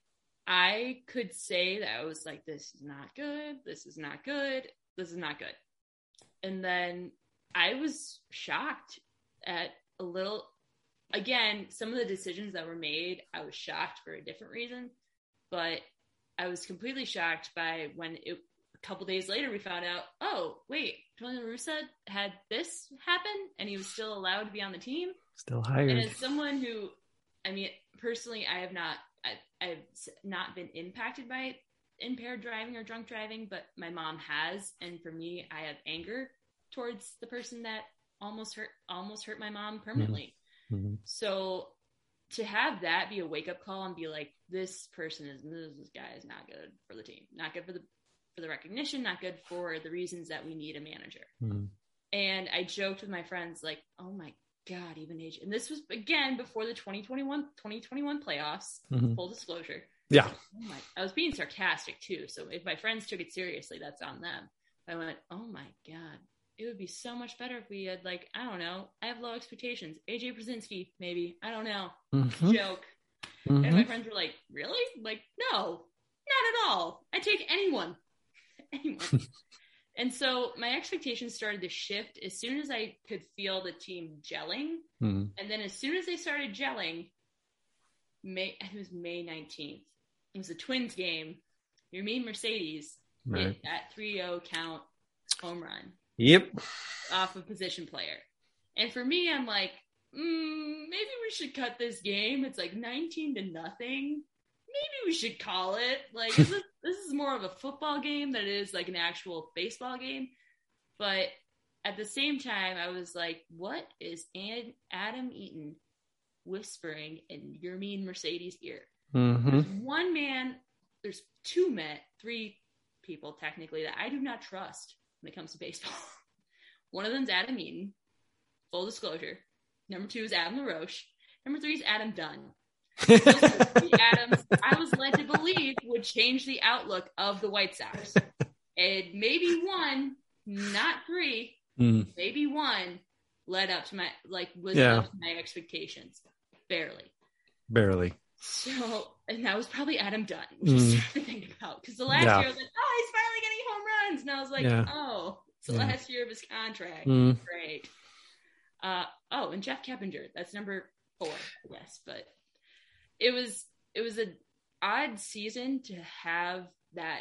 I could say that I was like, this is not good. This is not good. This is not good. And then I was shocked at a little, again, some of the decisions that were made, I was shocked for a different reason, but I was completely shocked by when it, a couple days later, we found out, oh, wait, Tony La Russa had this happen and he was still allowed to be on the team. Still hired. And as someone who, I mean, personally, I have not, I, I've not been impacted by impaired driving or drunk driving, but my mom has. And for me, I have anger towards the person that almost hurt, almost hurt my mom permanently. Mm-hmm. So to have that be a wake up call and be like, this person is, this guy is not good for the team, not good for the, for the recognition, not good for the reasons that we need a manager. Mm-hmm. And I joked with my friends, like, oh my God, even age. And this was, again, before the twenty twenty-one playoffs, mm-hmm. full disclosure. Yeah. Oh my, I was being sarcastic too. So if my friends took it seriously, that's on them. I went, oh my God, it would be so much better if we had, like, I don't know, I have low expectations. A J Brzezinski, maybe. I don't know. Mm-hmm. Joke. Mm-hmm. And my friends were like, really? Like, no, not at all. I take anyone. Anyone. And so my expectations started to shift as soon as I could feel the team gelling. Mm-hmm. And then as soon as they started gelling, May, it was May nineteenth. It was a Twins game. Yermin Mercedes right. hit at three oh count home run. Yep. Off a position player. And for me, I'm like, mm, maybe we should cut this game. It's like nineteen to nothing. Maybe we should call it. Like, is this, this is more of a football game than it is like an actual baseball game. But at the same time, I was like, what is Adam Eaton whispering in your mean Mercedes ear. Mm-hmm. There's one man, there's two men, three people technically that I do not trust when it comes to baseball. One of them's Adam Eaton, full disclosure. Number two is Adam LaRoche. Number three is Adam Dunn. Those are the three Adams I was led to believe would change the outlook of the White Sox. And maybe one, not three, mm. maybe one led up to my, like, was yeah. up to my expectations. Barely. Barely. So, and that was probably Adam Dunn, which is mm. something to think about. Because the last yeah. year I was like, oh, he's finally getting home runs. And I was like, yeah. oh, it's the yeah. last year of his contract. Mm. Great. Uh, oh, and Jeff Keppinger. That's number four, I guess. But it was, it was an odd season to have that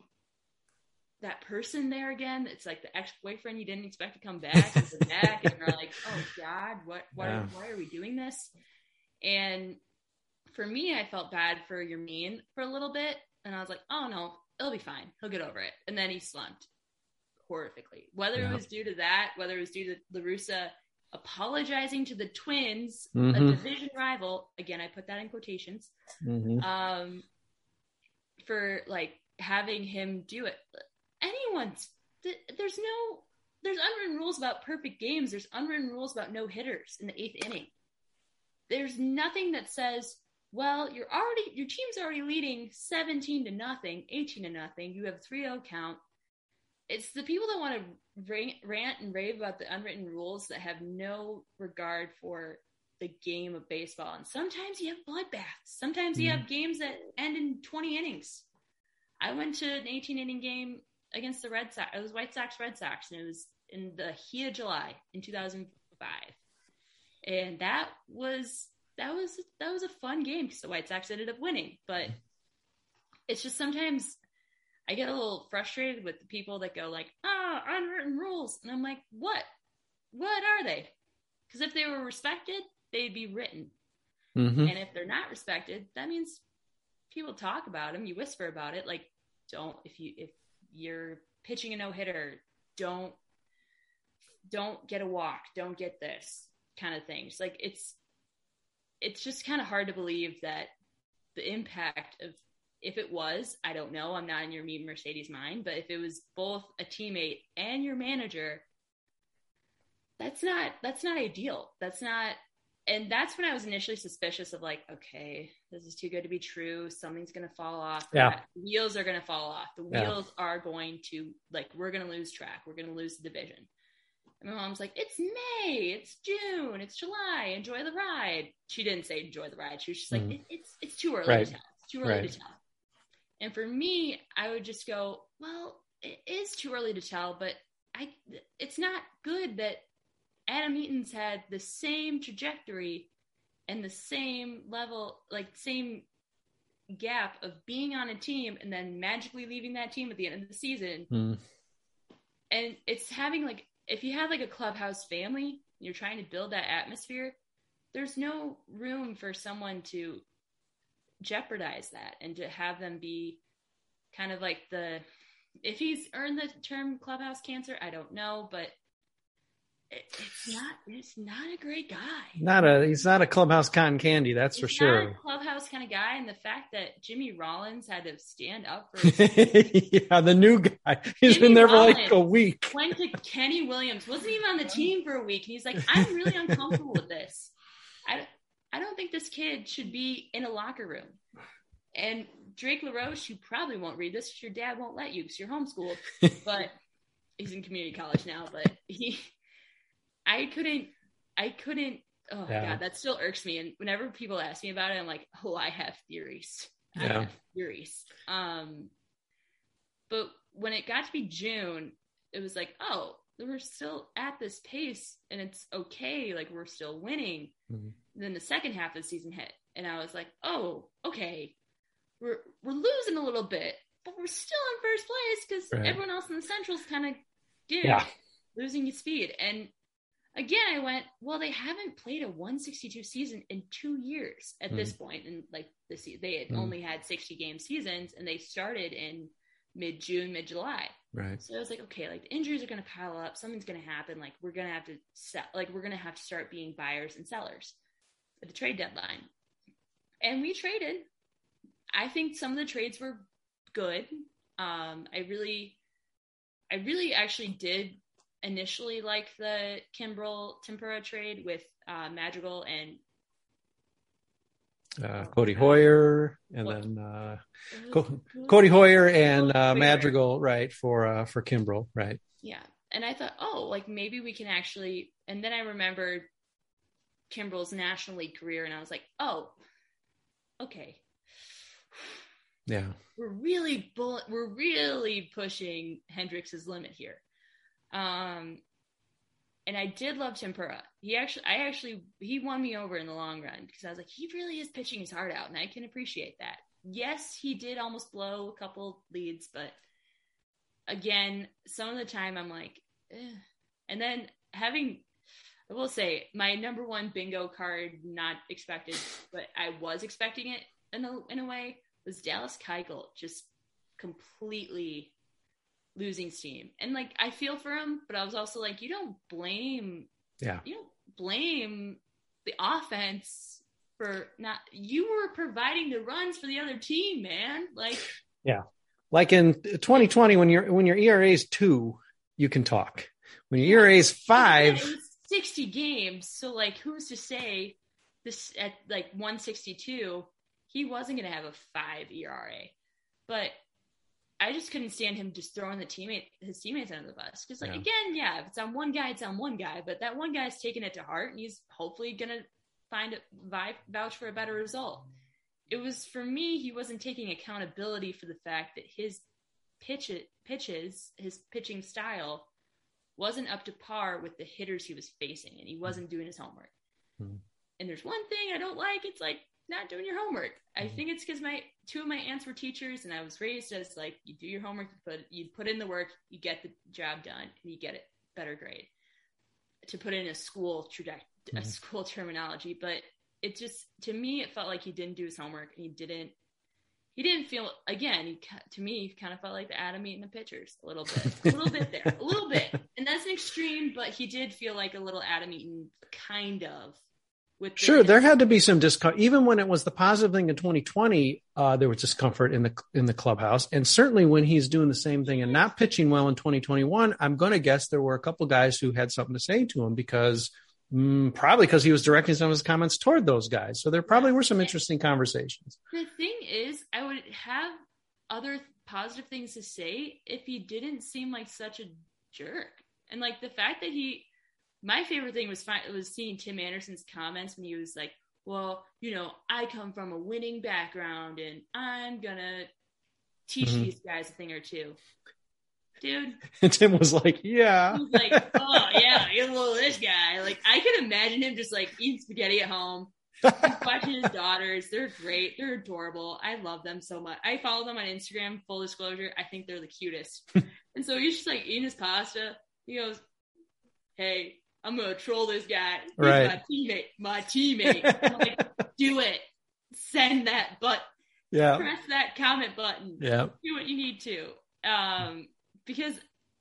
that person there again. It's like the ex-boyfriend you didn't expect to come back is back, and you're like, oh God, what, what yeah. why are we doing this? And for me, I felt bad for Yermin for a little bit, and I was like, oh no, it'll be fine. He'll get over it. And then he slumped horrifically. Whether yeah. it was due to that, whether it was due to La Russa apologizing to the Twins, mm-hmm. a division rival, again, I put that in quotations, mm-hmm. um, for like having him do it. Anyone's there's no there's unwritten rules about perfect games. There's unwritten rules about no hitters in the eighth inning. There's nothing that says, well, you're already your team's already leading seventeen to nothing, eighteen to nothing. You have three oh count. It's the people that want to rant and rave about the unwritten rules that have no regard for the game of baseball. And sometimes you have bloodbaths. Sometimes mm-hmm. you have games that end in twenty innings. I went to an eighteen inning game against the Red Sox. It was White Sox Red Sox, and it was in the heat of July in two thousand five. And that was that was that was a fun game because the White Sox ended up winning. But it's just sometimes I get a little frustrated with the people that go like, "Ah, oh, unwritten rules," and I'm like, "What? What are they?" Because if they were respected, they'd be written. Mm-hmm. And if they're not respected, that means people talk about them. You whisper about it, like, don't if you if you're pitching a no-hitter, don't don't get a walk, don't get this kind of thing. It's like it's it's just kind of hard to believe that the impact of, if it was, I don't know, I'm not in your mean Mercedes mind, but if it was both a teammate and your manager, that's not that's not ideal. That's not. And that's when I was initially suspicious of like, okay, this is too good to be true. Something's going to fall off. Yeah. The wheels are going to fall off. The wheels yeah. are going to, like, we're going to lose track. We're going to lose the division. And my mom's like, it's May, it's June, it's July. Enjoy the ride. She didn't say enjoy the ride. She was just like, mm. it, it's it's too early right. to tell. It's too early right. to tell. And for me, I would just go, well, it is too early to tell, but I, it's not good that Adam Eaton's had the same trajectory and the same level, like same gap of being on a team and then magically leaving that team at the end of the season. Mm. And it's having like, if you have like a clubhouse family, you're trying to build that atmosphere, there's no room for someone to jeopardize that and to have them be kind of like the, if he's earned the term clubhouse cancer, I don't know, but it's not, it's not a great guy. Not a, he's not a clubhouse cotton candy. That's he's for sure. Not a clubhouse kind of guy. And the fact that Jimmy Rollins had to stand up for his yeah, the new guy. He's Jimmy been there Rollins for like a week. Went to Kenny Williams, wasn't even on the team for a week. And he's like, I'm really uncomfortable with this. I, I don't think this kid should be in a locker room. And Drake LaRoche, you probably won't read this because your dad won't let you because you're homeschooled. But he's in community college now. But he... I couldn't, I couldn't, oh yeah. God, that still irks me. And whenever people ask me about it, I'm like, oh, I have theories. I yeah. have theories. Um, but when it got to be June, it was like, oh, we're still at this pace and it's okay. Like we're still winning. Mm-hmm. Then the second half of the season hit and I was like, oh, okay. We're, we're losing a little bit, but we're still in first place because right. everyone else in the Central's kind of yeah. losing its speed. And again, I went, well, they haven't played a one sixty-two season in two years at mm. this point. And like this, they had mm. only had sixty game seasons and they started in mid June, mid July. Right. So I was like, okay, like the injuries are going to pile up. Something's going to happen. Like we're going to have to sell, like we're going to have to start being buyers and sellers. at the trade deadline. And we traded. I think some of the trades were good. Um, I really, I really actually did initially like the Kimbrel Tempura trade with uh, Madrigal and uh, Cody Hoyer, and what? then uh, Co- Cody Hoyer and uh, Madrigal, right, for uh, for Kimbrel, right? Yeah, and I thought, oh, like maybe we can actually. And then I remembered Kimbrel's National League career, and I was like, oh, okay. Yeah, we're really bull- we're really pushing Hendricks' limit here. Um, and I did love Tempura. He actually, I actually, he won me over in the long run because I was like, he really is pitching his heart out, and I can appreciate that. Yes, he did almost blow a couple leads, but again, some of the time I'm like, eh. And then having, I will say, my number one bingo card, not expected, but I was expecting it in a, in a way, was Dallas Keuchel just completely losing steam. And like, I feel for him, but I was also like, you don't blame, yeah, you don't blame the offense for not, you were providing the runs for the other team, man. Like, yeah, like in twenty twenty, when your when your E R A is two, you can talk. When your E R A is five, yeah, it was sixty games. So like, who's to say this at like one sixty-two, he wasn't going to have a five E R A, but I just couldn't stand him just throwing the teammate, his teammates under the bus. Because, like, yeah. again, yeah, if it's on one guy, it's on one guy. But that one guy's taking it to heart, and he's hopefully going to find a vouch for a better result. It was, for me, he wasn't taking accountability for the fact that his pitch, pitches, his pitching style wasn't up to par with the hitters he was facing, and he wasn't doing his homework. Mm-hmm. And there's one thing I don't like. It's like, not doing your homework. I think it's because my two of my aunts were teachers, and I was raised as like, you do your homework, you put you put in the work, you get the job done, and you get it better grade. To put in a school traject a mm-hmm. school terminology, but it just, to me, it felt like he didn't do his homework, and he didn't he didn't feel, again, he, to me, he kind of felt like the Adam eating the pitchers a little bit, a little bit there, a little bit, and that's an extreme, but he did feel like a little Adam eating, kind of. Sure, there had to be some discomfort. Even when it was the positive thing in twenty twenty, uh, there was discomfort in the in the clubhouse. And certainly when he's doing the same thing and not pitching well in twenty twenty-one, I'm going to guess there were a couple guys who had something to say to him because mm, probably because he was directing some of his comments toward those guys. So there probably were some interesting conversations. The thing is, I would have other positive things to say if he didn't seem like such a jerk. And like the fact that he... My favorite thing was was seeing Tim Anderson's comments when he was like, well, you know, I come from a winning background and I'm going to teach mm-hmm. these guys a thing or two. Dude. And Tim was like, yeah. He was like, oh, yeah, you know this guy. Like, I could imagine him just like eating spaghetti at home, watching his daughters. They're great. They're adorable. I love them so much. I follow them on Instagram, full disclosure. I think they're the cutest. And so he's just like eating his pasta. He goes, hey, I'm going to troll this guy. He's right. my teammate. My teammate. I'm like, do it. Send that button. Yeah. Press that comment button. Yeah. Do what you need to. Um, because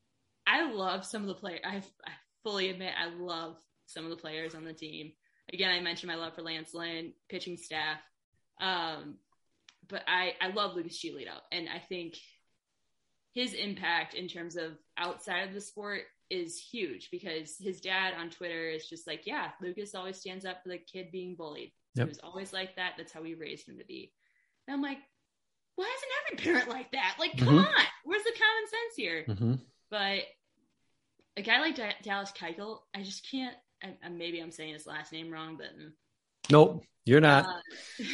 I love some of the players. I, I fully admit I love some of the players on the team. Again, I mentioned my love for Lance Lynn, pitching staff. Um, but I, I love Lucas Giolito. And I think his impact in terms of outside of the sport is huge because his dad on Twitter is just like, yeah, Lucas always stands up for the kid being bullied. Yep. He was always like that. That's how we raised him to be. And I'm like, why isn't every parent like that? Like, come mm-hmm. on, where's the common sense here? Mm-hmm. But a guy like D- Dallas Keuchel, I just can't, I, I, maybe I'm saying his last name wrong, but nope, you're not. Uh,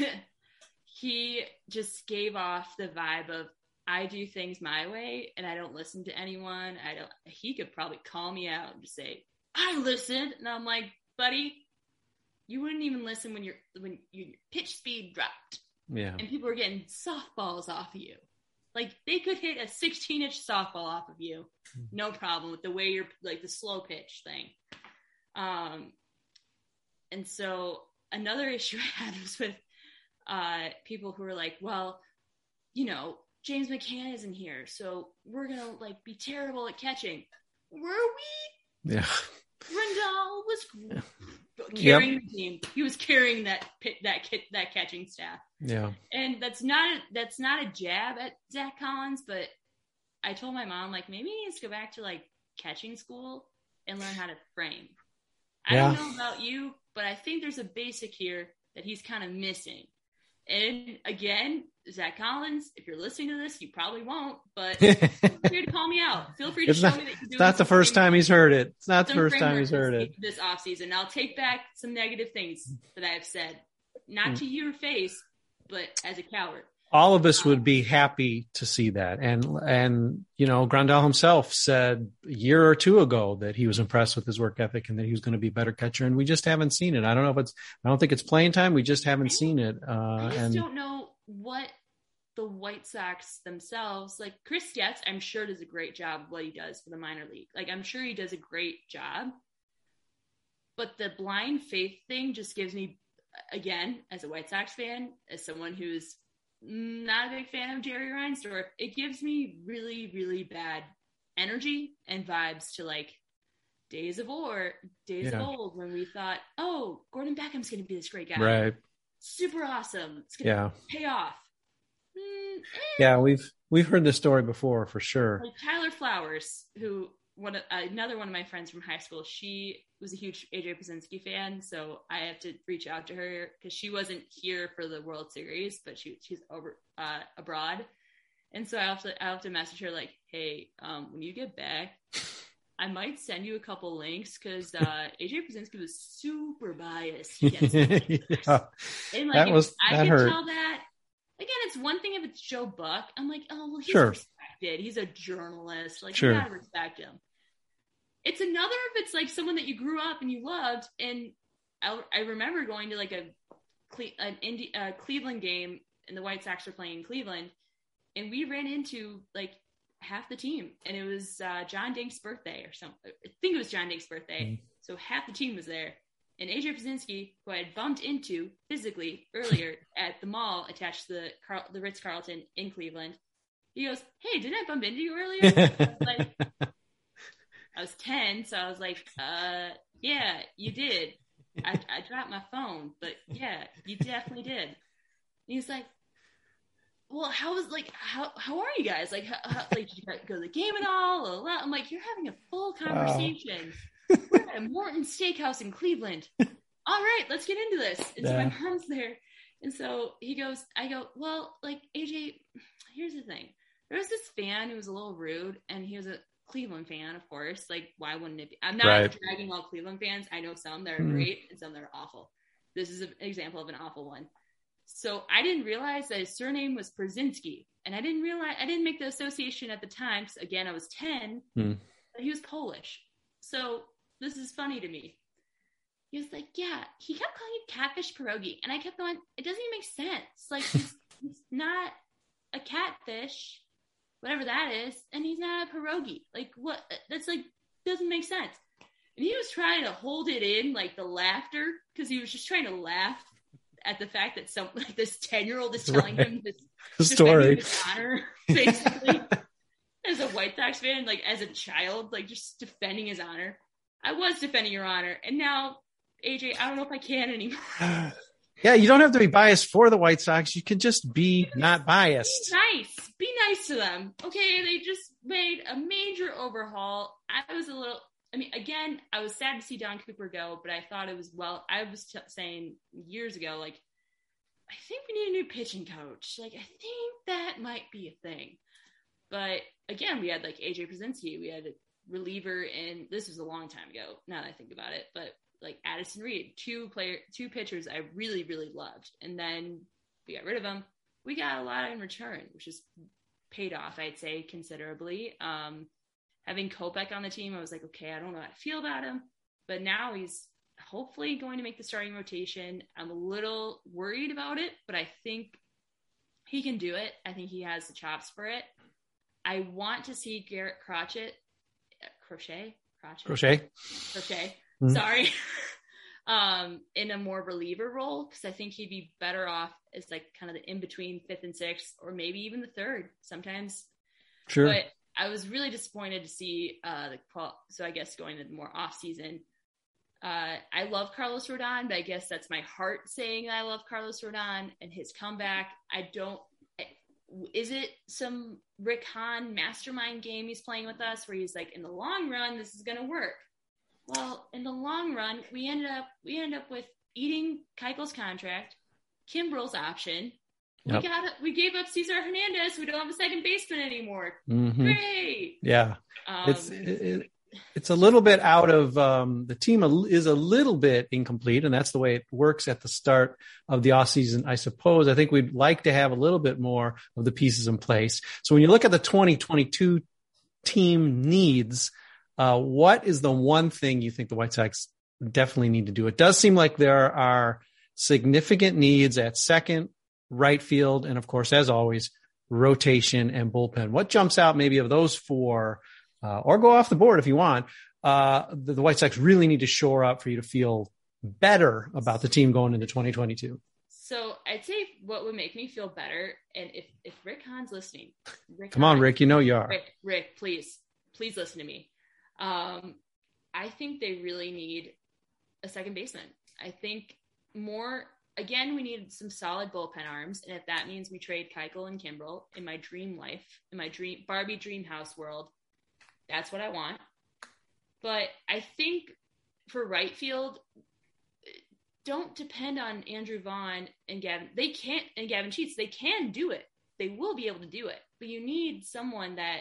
he just gave off the vibe of, I do things my way and I don't listen to anyone. I don't, he could probably call me out and just say, I listened. And I'm like, buddy, you wouldn't even listen when your when your pitch speed dropped. Yeah. And people were getting softballs off of you. Like they could hit a sixteen inch softball off of you. No problem with the way you're like the slow pitch thing. Um, and so another issue I had was with uh, people who were like, well, you know, James McCann isn't here, so we're gonna like be terrible at catching. Were we? Yeah. Rendell was yeah. carrying yep. the team. He was carrying that pit, that kit, that catching staff. Yeah. And that's not, that's not a jab at Zach Collins, but I told my mom, like, maybe he needs to go back to like catching school and learn how to frame. I yeah. don't know about you, but I think there's a basic here that he's kind of missing. And again, Zach Collins, if you're listening to this, you probably won't, but feel free to call me out. Feel free to it's show not, me that you're doing It's not the first time he's heard it. It's not the first time he's heard it. This offseason. I'll take back some negative things that I've said, not to your face, but as a coward. All of us would be happy to see that. And, and, you know, Grandal himself said a year or two ago that he was impressed with his work ethic and that he was going to be a better catcher. And we just haven't seen it. I don't know if it's, I don't think it's playing time. We just haven't seen it. Uh, I just and don't know what the White Sox themselves, like Chris Getz, I'm sure does a great job of what he does for the minor league. Like, I'm sure he does a great job, but the blind faith thing just gives me, again, as a White Sox fan, as someone who's not a big fan of Jerry Reinsdorf, it gives me really, really bad energy and vibes to like days of old, days yeah. of old when we thought, oh, Gordon Beckham's going to be this great guy. Right. Super awesome. It's going to yeah. pay off. Mm, eh. Yeah, we've we've heard this story before for sure. Like Tyler Flowers, who one of, uh, another one of my friends from high school, she was a huge A J Pierzynski fan, so I have to reach out to her because she wasn't here for the World Series, but she she's over uh, abroad, and so I have to I have to message her like, hey, um, when you get back, I might send you a couple links because uh, A J Pierzynski was super biased against me. yeah. And like, that was I that could hurt. tell that. Again, it's one thing if it's Joe Buck. I'm like, oh, well, he's sure. respected. He's a journalist. Like, sure. you gotta respect him. It's another if it's like someone that you grew up and you loved. And I, I remember going to like a an Indi- uh, Cleveland game, and the White Sox were playing in Cleveland, and we ran into like half the team, and it was uh, John Dink's birthday or something. I think it was John Dink's birthday. Mm. So half the team was there. And A J Pierzynski, who I had bumped into physically earlier at the mall attached to the Carl- the Ritz-Carlton in Cleveland, he goes, hey, didn't I bump into you earlier? I was like, I was ten, so I was like, uh, yeah, you did. I, I dropped my phone, but yeah, you definitely did. And he's like, well, how was like, how how are you guys? Like, how, how, like, did you go to the game at all? I'm like, you're having a full conversation. Wow. We're at a Morton Steakhouse in Cleveland. All right, let's get into this. And yeah. so my mom's there. And so he goes, I go, well, like, A J, here's the thing. There was this fan who was a little rude, and he was a Cleveland fan, of course. Like, why wouldn't it be? I'm not right. dragging all Cleveland fans. I know some that are mm. great and some that are awful. This is an example of an awful one. So I didn't realize that his surname was Pierzynski. And I didn't realize, I didn't make the association at the time, because again, I was ten, mm. but he was Polish. So this is funny to me. He was like, yeah, he kept calling it catfish pierogi. And I kept going, it doesn't even make sense. Like, he's, he's not a catfish, whatever that is, and he's not a pierogi. Like, what? That's like, doesn't make sense. And he was trying to hold it in, like, the laughter, because he was just trying to laugh at the fact that some, like, this ten-year-old is telling right. him this the story. His honor, basically. As a White Sox fan, like, as a child, like, just defending his honor. I was defending your honor, and now, A J, I don't know if I can anymore. Yeah, you don't have to be biased for the White Sox. You can just be not biased. Be nice. Be nice to them. Okay, they just made a major overhaul. I was a little, I mean, again, I was sad to see Don Cooper go, but I thought it was, well, I was t- saying years ago, like, I think we need a new pitching coach. Like, I think that might be a thing. But, again, we had, like, A J Pierzynski. We had a reliever, and this was a long time ago, now that I think about it, but like Addison Reed, two player, two pitchers I really, really loved. And then we got rid of them. We got a lot in return, which is paid off, I'd say, considerably. Um, having Kopech on the team, I was like, okay, I don't know how to feel about him, but now he's hopefully going to make the starting rotation. I'm a little worried about it, but I think he can do it. I think he has the chops for it. I want to see Garrett Crochet, Crochet, Crochet, Crochet, Crochet. Mm-hmm. Sorry, um, in a more reliever role, because I think he'd be better off as like kind of the in between fifth and sixth, or maybe even the third sometimes. Sure. But I was really disappointed to see uh, the so I guess going into more off season, Uh, I love Carlos Rodon, but I guess that's my heart saying that I love Carlos Rodon and his comeback. I don't, is it some Rick Hahn mastermind game he's playing with us where he's like, in the long run, this is going to work? Well, in the long run, we ended up, we ended up with eating Keuchel's contract, Kimbrel's option. Yep. We got it. We gave up Cesar Hernandez. We don't have a second baseman anymore. Mm-hmm. Great. Yeah. Um, it's, it, It's a little bit out of um, the team is a little bit incomplete, and that's the way it works at the start of the offseason, I suppose. I think we'd like to have a little bit more of the pieces in place. So when you look at the twenty twenty-two team needs, uh, what is the one thing you think the White Sox definitely need to do? It does seem like there are significant needs at second, right field, and of course, as always, rotation and bullpen. What jumps out maybe of those four? Uh, or go off the board if you want. Uh, the, the White Sox really need to shore up for you to feel better about the team going into twenty twenty-two. So I'd say what would make me feel better, and if, if Rick Hahn's listening, Rick come Hahn, on, Rick, you know you are. Rick, Rick, please, please listen to me. Um, I think they really need a second baseman. I think more, again, we need some solid bullpen arms, and if that means we trade Keuchel and Kimbrel, in my dream life, in my dream Barbie dream house world, that's what I want. But I think for right field, don't depend on Andrew Vaughn and Gavin. They can't, and Gavin Sheets, they can do it. They will be able to do it. But you need someone that,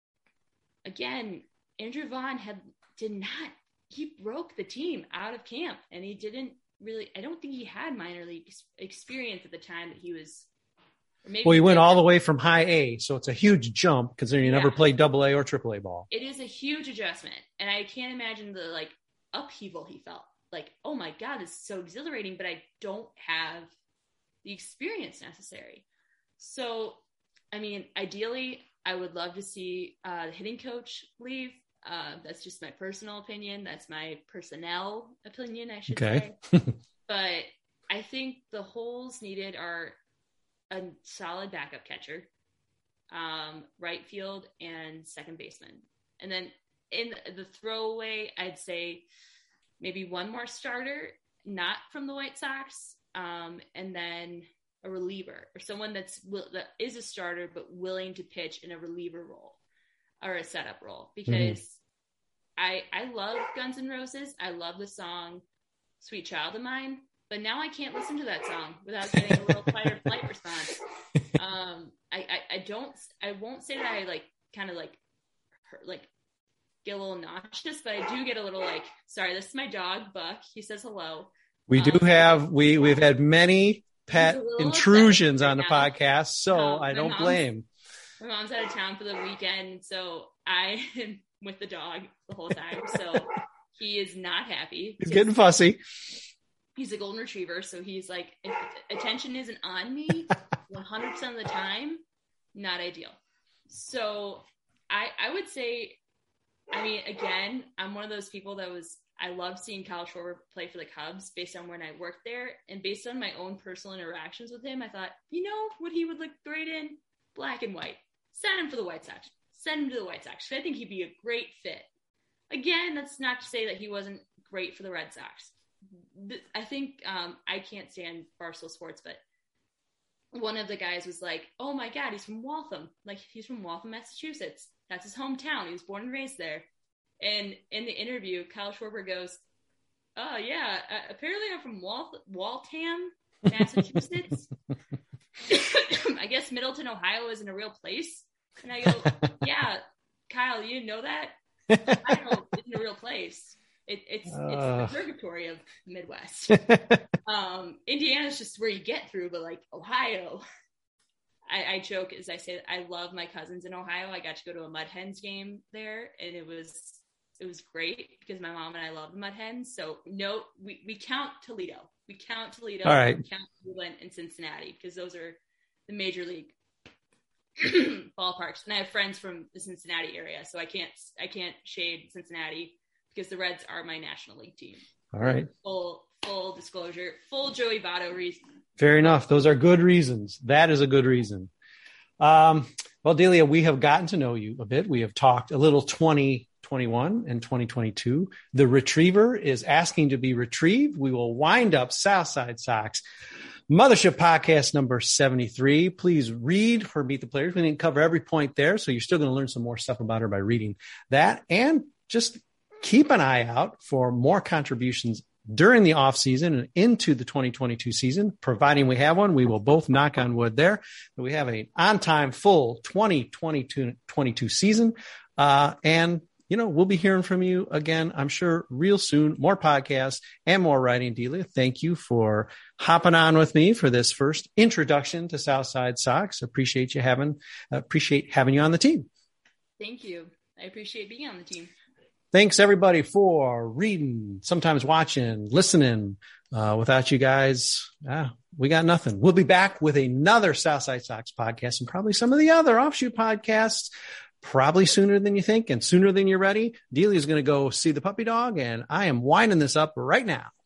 again, Andrew Vaughn had did not, he broke the team out of camp. And he didn't really, I don't think he had minor league experience at the time that he was. Maybe well, he went all the way from high A, so it's a huge jump considering you yeah. never played double A or triple A ball. It is a huge adjustment, and I can't imagine the like upheaval he felt. Like, oh my God, this is so exhilarating, but I don't have the experience necessary. So, I mean, ideally, I would love to see uh, the hitting coach leave. Uh, that's just my personal opinion. That's my personnel opinion, I should okay. say. But I think the holes needed are a solid backup catcher, um, right field, and second baseman. And then in the throwaway, I'd say maybe one more starter, not from the White Sox, um, and then a reliever or someone that's that is a starter but willing to pitch in a reliever role or a setup role. Because mm-hmm. I I love Guns N' Roses. I love the song "Sweet Child of Mine." But now I can't listen to that song without getting a little fight or flight response. Um, I, I, I don't, I won't say that I like kind of like, hurt, like get a little nauseous, but I do get a little like, sorry, this is my dog, Buck. He says hello. We do um, have, we, we've had many pet intrusions right on the now. podcast, so um, I don't blame. My mom's out of town for the weekend, so I am with the dog the whole time. So he is not happy. He's getting fussy. He's a golden retriever, so he's like, if attention isn't on me one hundred percent of the time, not ideal. So I I would say, I mean, again, I'm one of those people that was, I love seeing Kyle Schwarber play for the Cubs based on when I worked there. And based on my own personal interactions with him, I thought, you know what he would look great in? Black and white. Send him for the White Sox. Send him to the White Sox. I think he'd be a great fit. Again, that's not to say that he wasn't great for the Red Sox. I think um, I can't stand Barstool Sports, but one of the guys was like, oh my God, he's from Waltham. Like, he's from Waltham, Massachusetts. That's his hometown. He was born and raised there. And in the interview, Kyle Schwarber goes, oh yeah, uh, apparently I'm from Wal- Waltham, Massachusetts. I guess Middleton, Ohio isn't a real place. And I go, yeah, Kyle, you didn't know that? Ohio isn't a real place. It, it's uh. it's the purgatory of the Midwest. um, Indiana's just where you get through, but like Ohio, I, I joke as I say I love my cousins in Ohio. I got to go to a Mud Hens game there, and it was it was great because my mom and I love the Mud Hens. So no, we, we count Toledo, we count Toledo, all right, we count Cleveland and Cincinnati because those are the major league ballparks. And I have friends from the Cincinnati area, so I can't I can't shade Cincinnati because the Reds are my National League team. All right. Full full disclosure, full Joey Votto reason. Fair enough. Those are good reasons. That is a good reason. Um, well, Delia, we have gotten to know you a bit. We have talked a little twenty twenty-one and twenty twenty-two. The Retriever is asking to be retrieved. We will wind up Southside Sox Mothership Podcast number seventy-three. Please read her Meet the Players. We didn't cover every point there, so you're still going to learn some more stuff about her by reading that. And just keep an eye out for more contributions during the off season and into the twenty twenty-two season. Providing we have one, we will both knock on wood there. But we have an on-time full twenty twenty-two season. Uh, and, you know, we'll be hearing from you again, I'm sure, real soon. More podcasts and more writing. Delia, thank you for hopping on with me for this first introduction to Southside Sox. Appreciate you having, appreciate having you on the team. Thank you. I appreciate being on the team. Thanks, everybody, for reading, sometimes watching, listening. Uh, without you guys, ah, we got nothing. We'll be back with another Southside Sox podcast and probably some of the other offshoot podcasts probably sooner than you think and sooner than you're ready. Delia is going to go see the puppy dog, and I am winding this up right now.